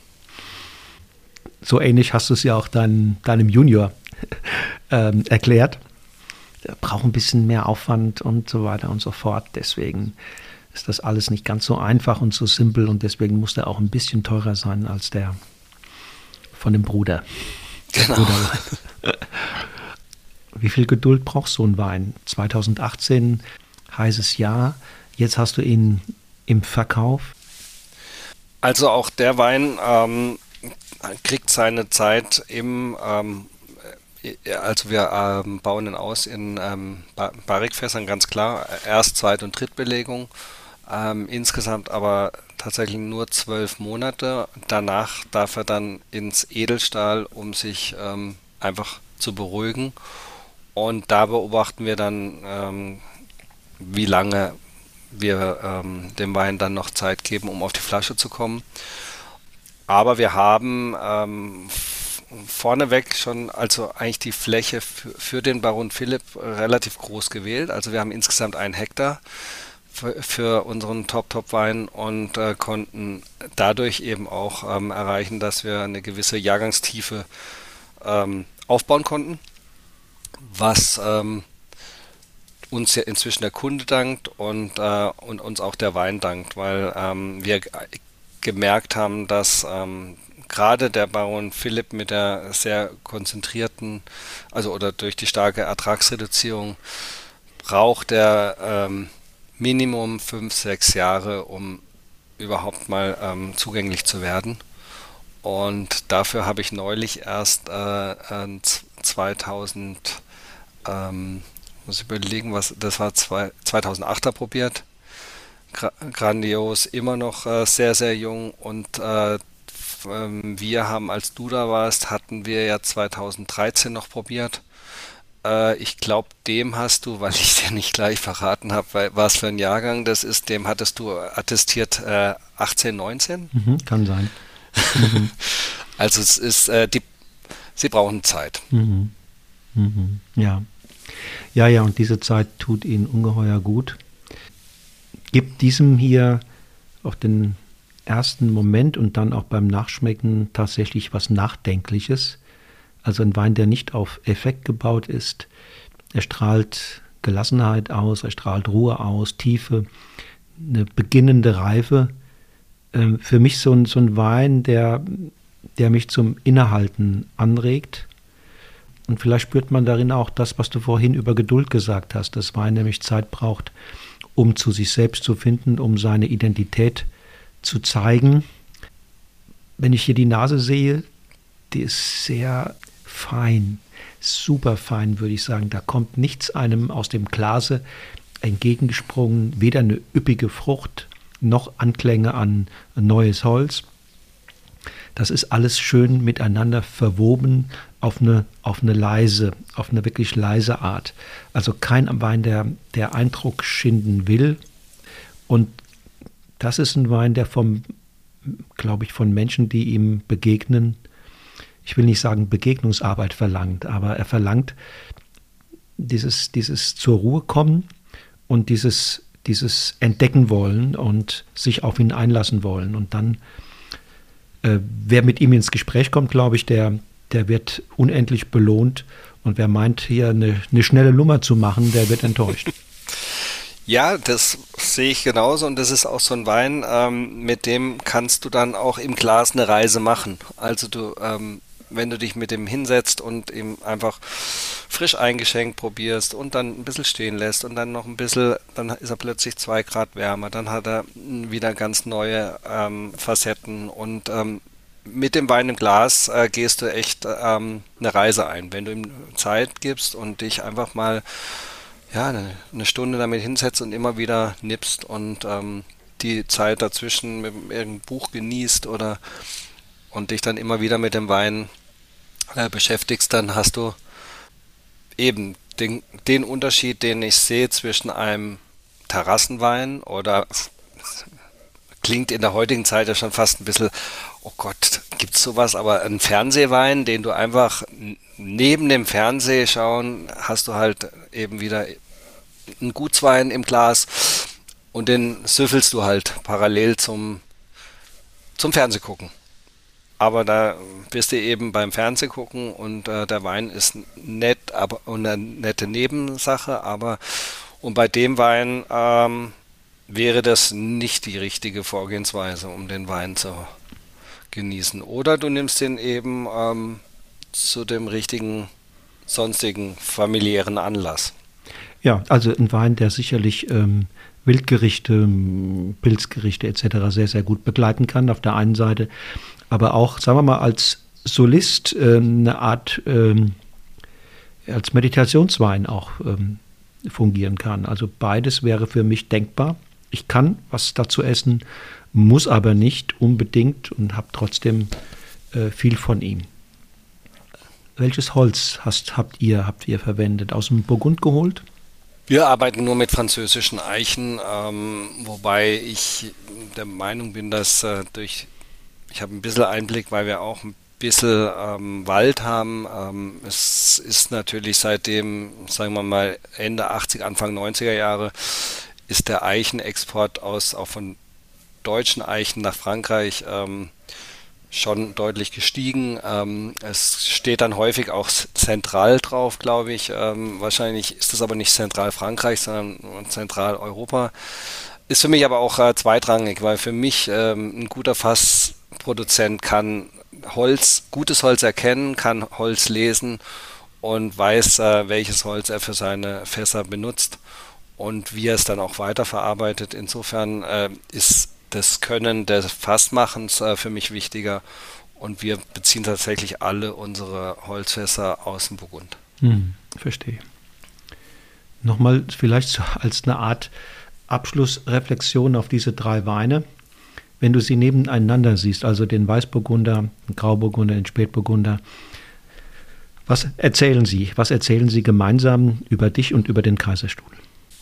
So ähnlich hast du es ja auch deinem Junior erklärt. Der braucht ein bisschen mehr Aufwand und so weiter und so fort. Deswegen ist das alles nicht ganz so einfach und so simpel und deswegen muss der auch ein bisschen teurer sein als der von dem Bruder. Genau. Wie viel Geduld braucht so ein Wein? 2018, heißes Jahr. Jetzt hast du ihn im Verkauf. Also auch der Wein kriegt seine Zeit also wir bauen ihn aus in Barrikfässern, ganz klar. Erst-, Zweit- und Drittbelegung. Insgesamt aber tatsächlich nur 12 Monate. Danach darf er dann ins Edelstahl, um sich einfach zu beruhigen. Und da beobachten wir dann, wie lange wir dem Wein dann noch Zeit geben, um auf die Flasche zu kommen. Aber wir haben vorneweg schon also eigentlich die Fläche für den Baron Philipp relativ groß gewählt. Also wir haben insgesamt 1 Hektar für unseren Top-Wein und konnten dadurch eben auch erreichen, dass wir eine gewisse Jahrgangstiefe aufbauen konnten, was uns ja inzwischen der Kunde dankt und uns auch der Wein dankt, weil wir gemerkt haben, dass gerade der Baron Philipp mit der sehr konzentrierten, also oder durch die starke Ertragsreduzierung, braucht er Minimum 5, 6 Jahre, um überhaupt mal zugänglich zu werden. Und dafür habe ich neulich erst 2008er probiert. Grandios, immer noch sehr, sehr jung und wir haben, als du da warst, hatten wir ja 2013 noch probiert. Ich glaube, dem hast du, weil ich dir nicht gleich verraten habe, was für ein Jahrgang das ist, dem hattest du attestiert 18, 19? Kann sein. Also es ist, sie brauchen Zeit. Ja. Ja, und diese Zeit tut ihnen ungeheuer gut. Gibt diesem hier auf den ersten Moment und dann auch beim Nachschmecken tatsächlich was Nachdenkliches. Also ein Wein, der nicht auf Effekt gebaut ist. Er strahlt Gelassenheit aus, er strahlt Ruhe aus, Tiefe, eine beginnende Reife. Für mich so ein Wein, der mich zum Innehalten anregt. Und vielleicht spürt man darin auch das, was du vorhin über Geduld gesagt hast, dass Wein nämlich Zeit braucht, um zu sich selbst zu finden, um seine Identität zu zeigen. Wenn ich hier die Nase sehe, die ist sehr fein, super fein, würde ich sagen. Da kommt nichts einem aus dem Glase entgegengesprungen, weder eine üppige Frucht noch Anklänge an neues Holz. Das ist alles schön miteinander verwoben auf eine wirklich leise Art. Also kein Wein, der Eindruck schinden will. Und das ist ein Wein, der glaube ich, von Menschen, die ihm begegnen, ich will nicht sagen Begegnungsarbeit verlangt, aber er verlangt dieses zur Ruhe kommen und dieses entdecken wollen und sich auf ihn einlassen wollen. Und dann, wer mit ihm ins Gespräch kommt, glaube ich, der wird unendlich belohnt. Und wer meint, hier eine schnelle Nummer zu machen, der wird enttäuscht. Ja, das sehe ich genauso und das ist auch so ein Wein, mit dem kannst du dann auch im Glas eine Reise machen. Also du wenn du dich mit dem hinsetzt und ihm einfach frisch eingeschenkt probierst und dann ein bisschen stehen lässt und dann noch ein bisschen, dann ist er plötzlich 2 Grad wärmer, dann hat er wieder ganz neue Facetten und mit dem Wein im Glas gehst du echt eine Reise ein, wenn du ihm Zeit gibst und dich einfach mal eine Stunde damit hinsetzt und immer wieder nippst und die Zeit dazwischen mit irgendeinem Buch genießt und dich dann immer wieder mit dem Wein beschäftigst, dann hast du eben den Unterschied, den ich sehe zwischen einem Terrassenwein oder klingt in der heutigen Zeit ja schon fast ein bisschen, oh Gott, gibt's sowas, aber ein Fernsehwein, den du einfach neben dem Fernsehschauen hast du halt eben wieder einen Gutswein im Glas und den süffelst du halt parallel zum Fernsehgucken. Aber da bist du eben beim Fernsehgucken und der Wein ist nett, aber und eine nette Nebensache, und bei dem Wein wäre das nicht die richtige Vorgehensweise, um den Wein zu genießen. Oder du nimmst den eben zu dem richtigen sonstigen familiären Anlass. Ja, also ein Wein, der sicherlich Wildgerichte, Pilzgerichte etc. sehr, sehr gut begleiten kann auf der einen Seite, aber auch, sagen wir mal, als Solist eine Art, als Meditationswein auch fungieren kann. Also beides wäre für mich denkbar. Ich kann was dazu essen, muss aber nicht unbedingt und habe trotzdem viel von ihm. Welches Holz habt ihr verwendet? Aus dem Burgund geholt? Wir arbeiten nur mit französischen Eichen, wobei ich der Meinung bin, dass ich habe ein bisschen Einblick, weil wir auch ein bisschen Wald haben. Es ist natürlich seitdem, sagen wir mal, Ende 80, Anfang 90er Jahre, ist der Eichenexport auch von deutschen Eichen nach Frankreich schon deutlich gestiegen. Es steht dann häufig auch zentral drauf, glaube ich. Wahrscheinlich ist das aber nicht zentral Frankreich, sondern zentral Europa. Ist für mich aber auch zweitrangig, weil für mich ein guter Fassproduzent kann gutes Holz erkennen, kann Holz lesen und weiß, welches Holz er für seine Fässer benutzt und wie er es dann auch weiterverarbeitet. Insofern ist das Können des Fassmachens für mich wichtiger und wir beziehen tatsächlich alle unsere Holzfässer aus dem Burgund. Verstehe. Nochmal vielleicht als eine Art Abschlussreflexion auf diese 3 Weine. Wenn du sie nebeneinander siehst, also den Weißburgunder, den Grauburgunder, den Spätburgunder, was erzählen sie? Was erzählen sie gemeinsam über dich und über den Kaiserstuhl?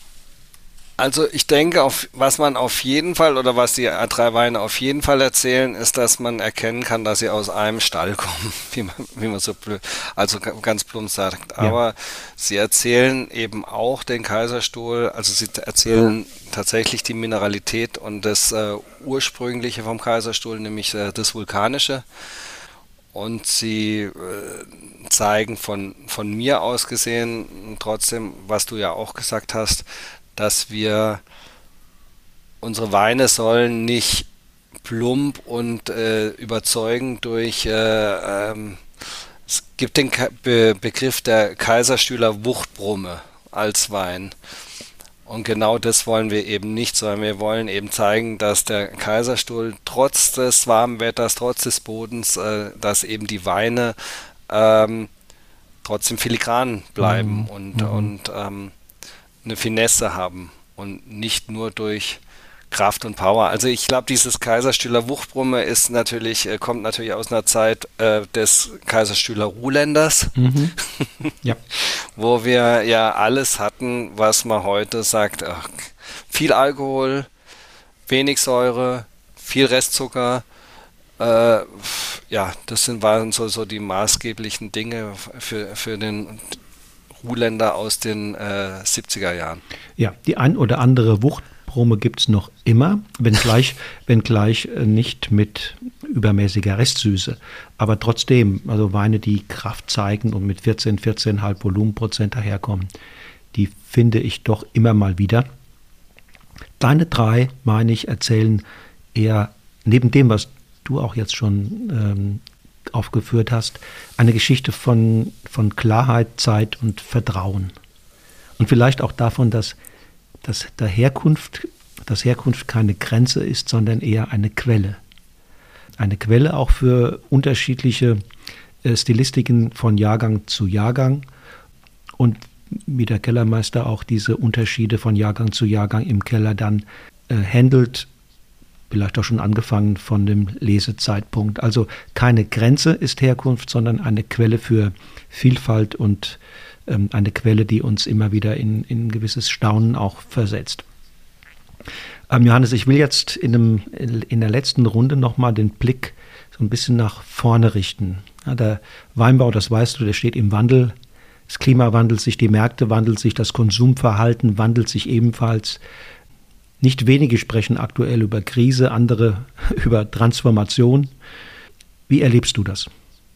Also ich denke, was man auf jeden Fall oder was die 3 Weine auf jeden Fall erzählen, ist, dass man erkennen kann, dass sie aus einem Stall kommen, wie man so blöd, also ganz plump sagt. Ja. Aber sie erzählen eben auch den Kaiserstuhl, also sie erzählen tatsächlich die Mineralität und das Ursprüngliche vom Kaiserstuhl, nämlich das Vulkanische. Und sie zeigen von mir aus gesehen trotzdem, was du ja auch gesagt hast, dass unsere Weine sollen nicht plump und überzeugend durch, es gibt den Begriff der Kaiserstühler Wuchtbrumme als Wein. Und genau das wollen wir eben nicht, sondern wir wollen eben zeigen, dass der Kaiserstuhl trotz des warmen Wetters, trotz des Bodens, dass eben die Weine trotzdem filigran bleiben und eine Finesse haben und nicht nur durch Kraft und Power. Also ich glaube, dieses Kaiserstühler Wuchtbrumme kommt natürlich aus einer Zeit des Kaiserstühler Ruhländers, Ja. wo wir ja alles hatten, was man heute sagt, viel Alkohol, wenig Säure, viel Restzucker. Das waren so die maßgeblichen Dinge für den Ruhländer aus den 70er Jahren. Ja, die ein oder andere Wuchtbrumme gibt es noch immer, wenngleich nicht mit übermäßiger Restsüße. Aber trotzdem, also Weine, die Kraft zeigen und mit 14,5 Volumenprozent daherkommen, die finde ich doch immer mal wieder. Deine 3, meine ich, erzählen eher neben dem, was du auch jetzt schon aufgeführt hast, eine Geschichte von Klarheit, Zeit und Vertrauen. Und vielleicht auch davon, dass Herkunft keine Grenze ist, sondern eher eine Quelle. Eine Quelle auch für unterschiedliche Stilistiken von Jahrgang zu Jahrgang und wie der Kellermeister auch diese Unterschiede von Jahrgang zu Jahrgang im Keller dann handelt, vielleicht auch schon angefangen von dem Lesezeitpunkt. Also keine Grenze ist Herkunft, sondern eine Quelle für Vielfalt und eine Quelle, die uns immer wieder in ein gewisses Staunen auch versetzt. Johannes, ich will jetzt in der letzten Runde nochmal den Blick so ein bisschen nach vorne richten. Ja, der Weinbau, das weißt du, der steht im Wandel. Das Klima wandelt sich, die Märkte wandelt sich, das Konsumverhalten wandelt sich ebenfalls. Nicht wenige sprechen aktuell über Krise, andere über Transformation. Wie erlebst du das?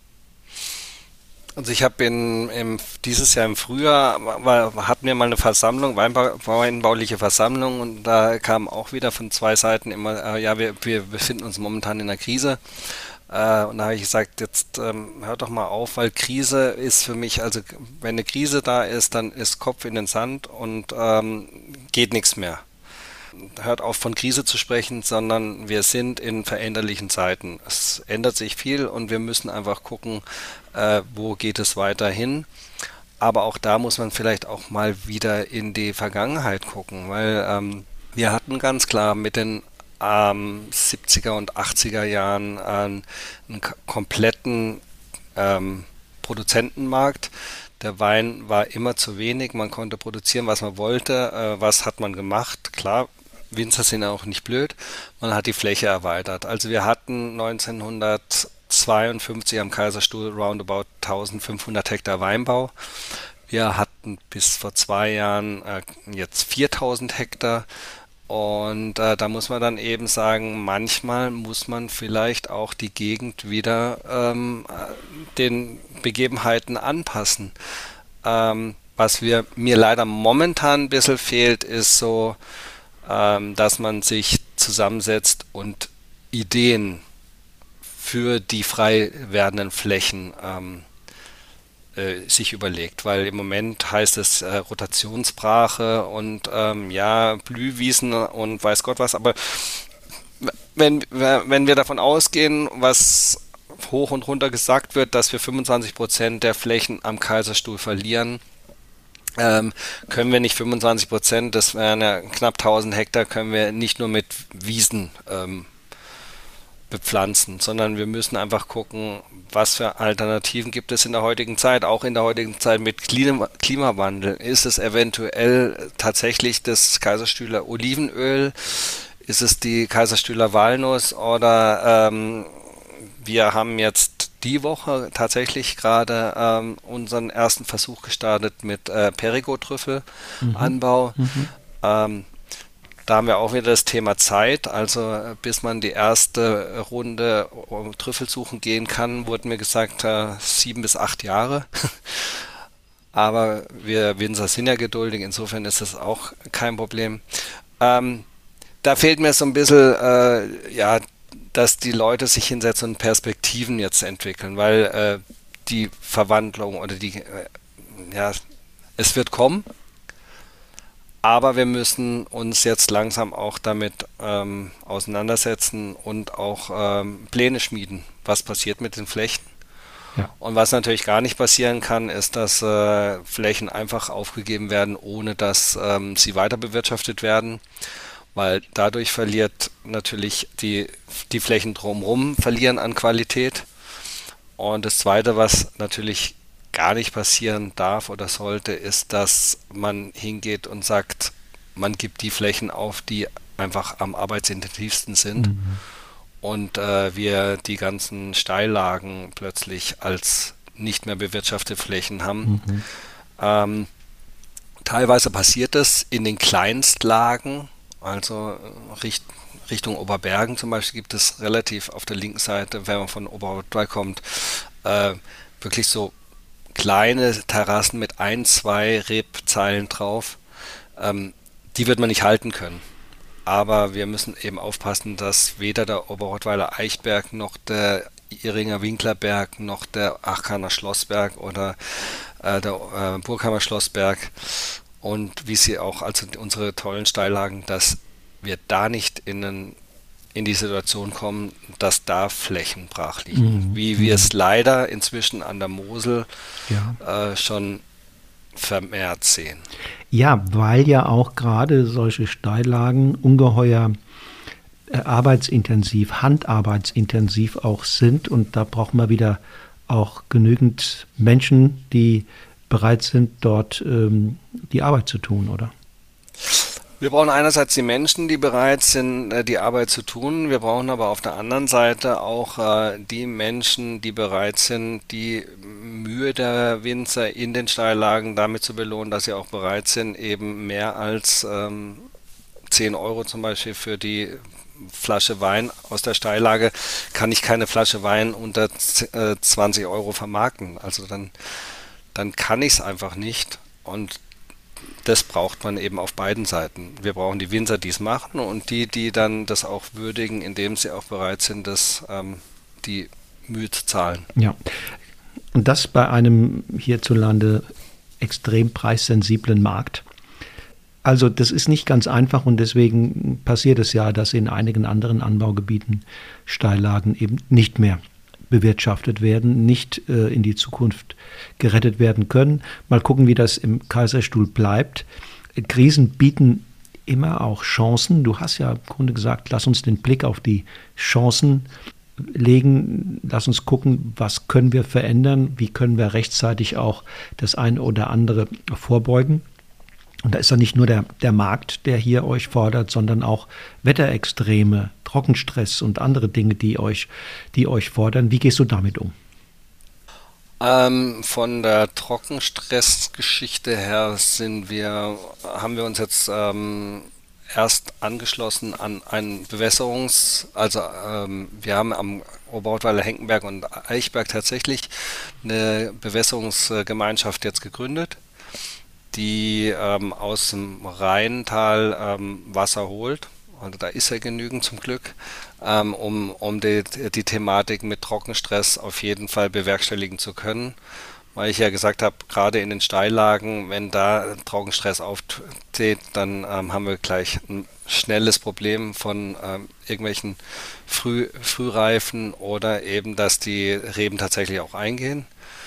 Also ich habe dieses Jahr im Frühjahr hatten wir mal eine Versammlung, weinbauliche Versammlung, und da kam auch wieder von zwei Seiten immer, wir befinden uns momentan in einer Krise. Und da habe ich gesagt, jetzt hört doch mal auf, weil Krise ist für mich, also wenn eine Krise da ist, dann ist Kopf in den Sand und geht nichts mehr. Hört auf, von Krise zu sprechen, sondern wir sind in veränderlichen Zeiten. Es ändert sich viel und wir müssen einfach gucken, wo geht es weiter hin. Aber auch da muss man vielleicht auch mal wieder in die Vergangenheit gucken, weil wir hatten ganz klar mit den 70er und 80er Jahren einen kompletten Produzentenmarkt. Der Wein war immer zu wenig, man konnte produzieren, was man wollte. Was hat man gemacht? Klar, Winzer sind auch nicht blöd, man hat die Fläche erweitert. Also wir hatten 1952 am Kaiserstuhl roundabout 1500 Hektar Weinbau. Wir hatten bis vor 2 Jahren jetzt 4000 Hektar. Und da muss man dann eben sagen, manchmal muss man vielleicht auch die Gegend wieder den Begebenheiten anpassen. Was mir leider momentan ein bisschen fehlt, ist so, dass man sich zusammensetzt und Ideen für die frei werdenden Flächen sich überlegt, weil im Moment heißt es Rotationsbrache und Blühwiesen und weiß Gott was, aber wenn wir davon ausgehen, was hoch und runter gesagt wird, dass wir 25% der Flächen am Kaiserstuhl verlieren, können wir nicht 25%, das wären ja knapp 1000 Hektar, können wir nicht nur mit Wiesen bepflanzen, sondern wir müssen einfach gucken, was für Alternativen gibt es in der heutigen Zeit, auch in der heutigen Zeit mit Klimawandel. Ist es eventuell tatsächlich das Kaiserstühler Olivenöl? Ist es die Kaiserstühler Walnuss? Oder wir haben jetzt die Woche tatsächlich gerade unseren ersten Versuch gestartet mit Perigord-Trüffelanbau. Da haben wir auch wieder das Thema Zeit, also bis man die erste Runde Trüffel suchen gehen kann, wurde mir gesagt 7 bis 8 Jahre. Aber wir Winzer sind ja geduldig, insofern ist das auch kein Problem. Da fehlt mir so ein bisschen, dass die Leute sich hinsetzen und Perspektiven jetzt entwickeln, weil die Verwandlung oder es wird kommen. Aber wir müssen uns jetzt langsam auch damit auseinandersetzen und auch Pläne schmieden, was passiert mit den Flächen. Ja. Und was natürlich gar nicht passieren kann, ist, dass Flächen einfach aufgegeben werden, ohne dass sie weiter bewirtschaftet werden, weil dadurch verliert natürlich die Flächen drumherum verlieren an Qualität. Und das Zweite, was natürlich gar nicht passieren darf oder sollte, ist, dass man hingeht und sagt, man gibt die Flächen auf, die einfach am arbeitsintensivsten sind und wir die ganzen Steillagen plötzlich als nicht mehr bewirtschaftete Flächen haben. Teilweise passiert es in den Kleinstlagen, also Richtung Oberbergen zum Beispiel gibt es relativ auf der linken Seite, wenn man von Oberrottweil kommt, wirklich so kleine Terrassen mit 1, 2 Rebzeilen drauf, die wird man nicht halten können. Aber wir müssen eben aufpassen, dass weder der Oberrottweiler Eichberg noch der Ihringer Winklerberg noch der Aachener Schlossberg oder der Burgheimer Schlossberg und wie sie auch, also unsere tollen Steillagen, dass wir da nicht in die Situation kommen, dass da Flächen brach liegen, wie wir es leider inzwischen an der Mosel schon vermehrt sehen. Ja, weil ja auch gerade solche Steillagen ungeheuer arbeitsintensiv, handarbeitsintensiv auch sind und da braucht man wieder auch genügend Menschen, die bereit sind, dort die Arbeit zu tun, oder? Wir brauchen einerseits die Menschen, die bereit sind, die Arbeit zu tun. Wir brauchen aber auf der anderen Seite auch die Menschen, die bereit sind, die Mühe der Winzer in den Steillagen damit zu belohnen, dass sie auch bereit sind, eben mehr als 10 Euro zum Beispiel für die Flasche Wein aus der Steillage, kann ich keine Flasche Wein unter 20 Euro vermarkten. Also dann kann ich es einfach nicht. Und das braucht man eben auf beiden Seiten. Wir brauchen die Winzer, die es machen und die dann das auch würdigen, indem sie auch bereit sind, die Mühe zu zahlen. Ja, und das bei einem hierzulande extrem preissensiblen Markt. Also das ist nicht ganz einfach und deswegen passiert es ja, dass in einigen anderen Anbaugebieten Steillagen eben nicht mehr bewirtschaftet werden, nicht in die Zukunft gerettet werden können. Mal gucken, wie das im Kaiserstuhl bleibt. Krisen bieten immer auch Chancen. Du hast ja im Grunde gesagt, lass uns den Blick auf die Chancen legen. Lass uns gucken, was können wir verändern, wie können wir rechtzeitig auch das eine oder andere vorbeugen. Und da ist ja nicht nur der Markt, der hier euch fordert, sondern auch Wetterextreme, Trockenstress und andere Dinge, die euch fordern. Wie gehst du damit um? Von der Trockenstressgeschichte her haben wir uns jetzt erst angeschlossen an einen wir haben am Oberhautweiler Henckenberg und Eichberg tatsächlich eine Bewässerungsgemeinschaft jetzt gegründet, die aus dem Rheintal Wasser holt. Also da ist ja genügend zum Glück, um die Thematik mit Trockenstress auf jeden Fall bewerkstelligen zu können. Weil ich ja gesagt habe, gerade in den Steillagen, wenn da Trockenstress auftritt, dann haben wir gleich ein schnelles Problem von irgendwelchen Frühreifen oder eben, dass die Reben tatsächlich auch eingehen.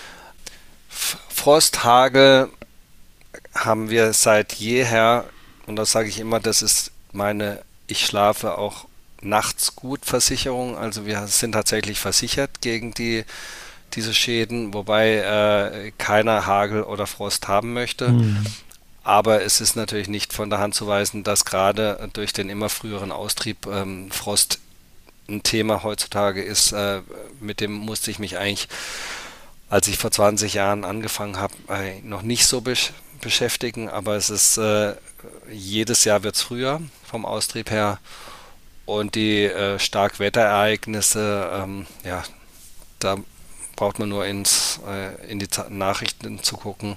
Frost, Hagel haben wir seit jeher, und das sage ich immer, das ist ich schlafe auch nachts gut Versicherung, also wir sind tatsächlich versichert gegen diese Schäden, wobei keiner Hagel oder Frost haben möchte. Aber es ist natürlich nicht von der Hand zu weisen, dass gerade durch den immer früheren Austrieb Frost ein Thema heutzutage ist. Mit dem musste ich mich eigentlich, als ich vor 20 Jahren angefangen habe, noch nicht so beschäftigen, aber es ist jedes Jahr wird es früher vom Austrieb her und die Starkwetterereignisse, da braucht man nur in die Nachrichten zu gucken.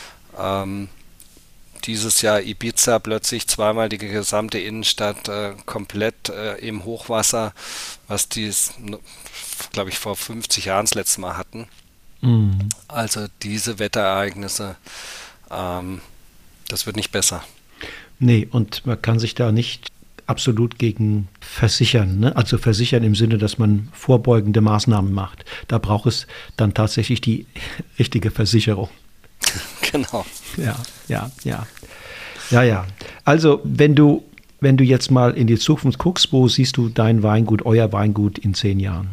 Dieses Jahr Ibiza plötzlich zweimal die gesamte Innenstadt komplett im Hochwasser, was die, glaube ich, vor 50 Jahren das letzte Mal hatten. Also diese Wetterereignisse, das wird nicht besser. Nee, und man kann sich da nicht absolut gegen versichern. Ne? Also versichern im Sinne, dass man vorbeugende Maßnahmen macht. Da braucht es dann tatsächlich die richtige Versicherung. Genau. Ja. Also, wenn du jetzt mal in die Zukunft guckst, wo siehst du dein Weingut, euer Weingut in 10 Jahren?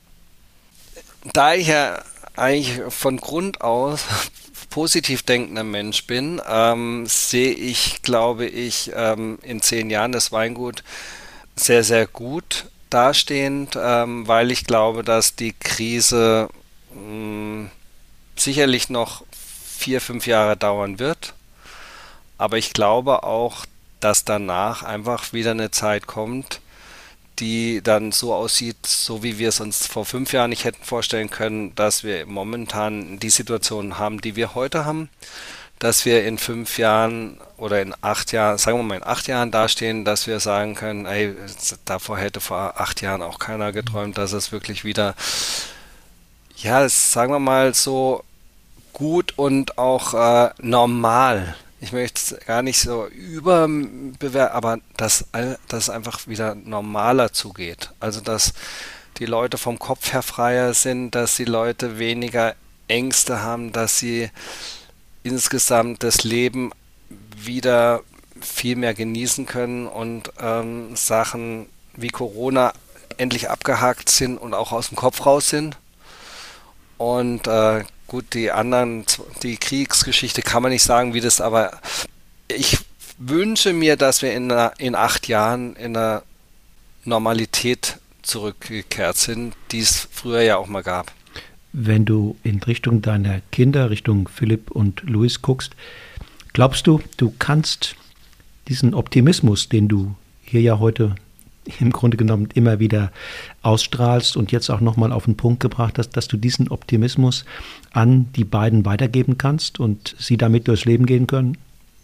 Da ich ja eigentlich von Grund aus positiv denkender Mensch bin, sehe ich, glaube ich, in 10 Jahren das Weingut sehr, sehr gut dastehend, weil ich glaube, dass die Krise sicherlich noch 4-5 Jahre dauern wird. Aber ich glaube auch, dass danach einfach wieder eine Zeit kommt, die dann so aussieht, so wie wir es uns vor 5 Jahren nicht hätten vorstellen können, dass wir momentan die Situation haben, die wir heute haben, dass wir in 5 Jahren oder in 8 Jahren, sagen wir mal in 8 Jahren dastehen, dass wir sagen können, ey, davor hätte vor 8 Jahren auch keiner geträumt, dass es wirklich wieder, ja, sagen wir mal so gut und auch normal. Ich möchte es gar nicht so überbewerten, aber dass es einfach wieder normaler zugeht. Also dass die Leute vom Kopf her freier sind, dass die Leute weniger Ängste haben, dass sie insgesamt das Leben wieder viel mehr genießen können und Sachen wie Corona endlich abgehakt sind und auch aus dem Kopf raus sind. Und gut, die Kriegsgeschichte kann man nicht sagen, wie das, aber ich wünsche mir, dass wir in 8 Jahren in der Normalität zurückgekehrt sind, die es früher ja auch mal gab. Wenn du in Richtung deiner Kinder, Richtung Philipp und Louis guckst, glaubst du, du kannst diesen Optimismus, den du hier ja heute im Grunde genommen immer wieder ausstrahlst und jetzt auch nochmal auf den Punkt gebracht hast, dass du diesen Optimismus an die beiden weitergeben kannst und sie damit durchs Leben gehen können?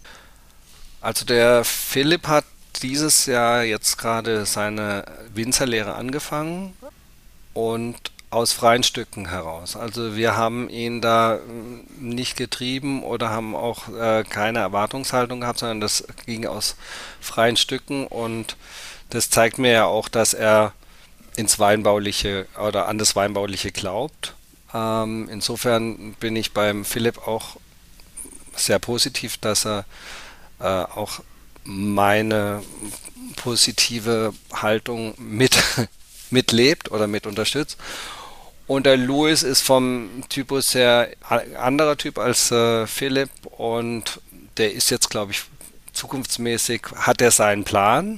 Also der Philipp hat dieses Jahr jetzt gerade seine Winzerlehre angefangen und aus freien Stücken heraus. Also wir haben ihn da nicht getrieben oder haben auch keine Erwartungshaltung gehabt, sondern das ging aus freien Stücken und das zeigt mir ja auch, dass er ins Weinbauliche oder an das Weinbauliche glaubt. Insofern bin ich beim Philipp auch sehr positiv, dass er auch meine positive Haltung mitlebt oder mit unterstützt. Und der Louis ist vom Typus her anderer Typ als Philipp und der ist jetzt, glaube ich, zukunftsmäßig, hat er seinen Plan,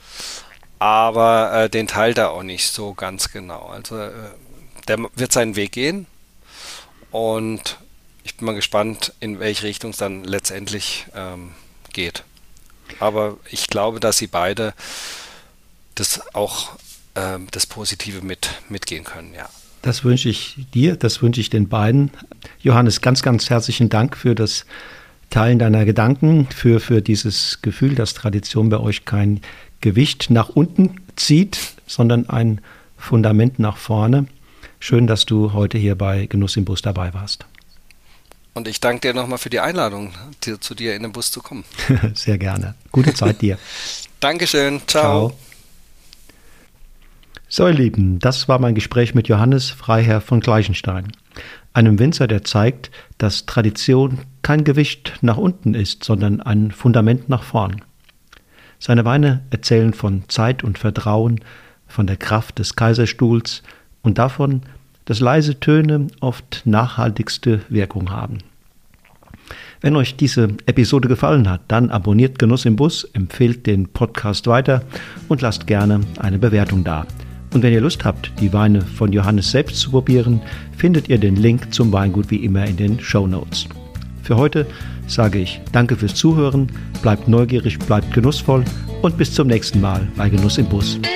aber den teilt er auch nicht so ganz genau. Also der wird seinen Weg gehen und ich bin mal gespannt, in welche Richtung es dann letztendlich geht. Aber ich glaube, dass sie beide das auch das Positive mitgehen können, ja. Das wünsche ich dir, das wünsche ich den beiden. Johannes, ganz, ganz herzlichen Dank für das Teilen deiner Gedanken, für dieses Gefühl, dass Tradition bei euch kein Gewicht nach unten zieht, sondern ein Fundament nach vorne. Schön, dass du heute hier bei Genuss im Bus dabei warst. Und ich danke dir nochmal für die Einladung, zu dir in den Bus zu kommen. Sehr gerne. Gute Zeit dir. Dankeschön. Ciao. Ciao. So, ihr Lieben, das war mein Gespräch mit Johannes Freiherr von Gleichenstein, einem Winzer, der zeigt, dass Tradition kein Gewicht nach unten ist, sondern ein Fundament nach vorn. Seine Weine erzählen von Zeit und Vertrauen, von der Kraft des Kaiserstuhls und davon, dass leise Töne oft nachhaltigste Wirkung haben. Wenn euch diese Episode gefallen hat, dann abonniert Genuss im Bus, empfehlt den Podcast weiter und lasst gerne eine Bewertung da. Und wenn ihr Lust habt, die Weine von Johannes selbst zu probieren, findet ihr den Link zum Weingut wie immer in den Shownotes. Für heute sage ich danke fürs Zuhören, bleibt neugierig, bleibt genussvoll und bis zum nächsten Mal bei Genuss im Bus.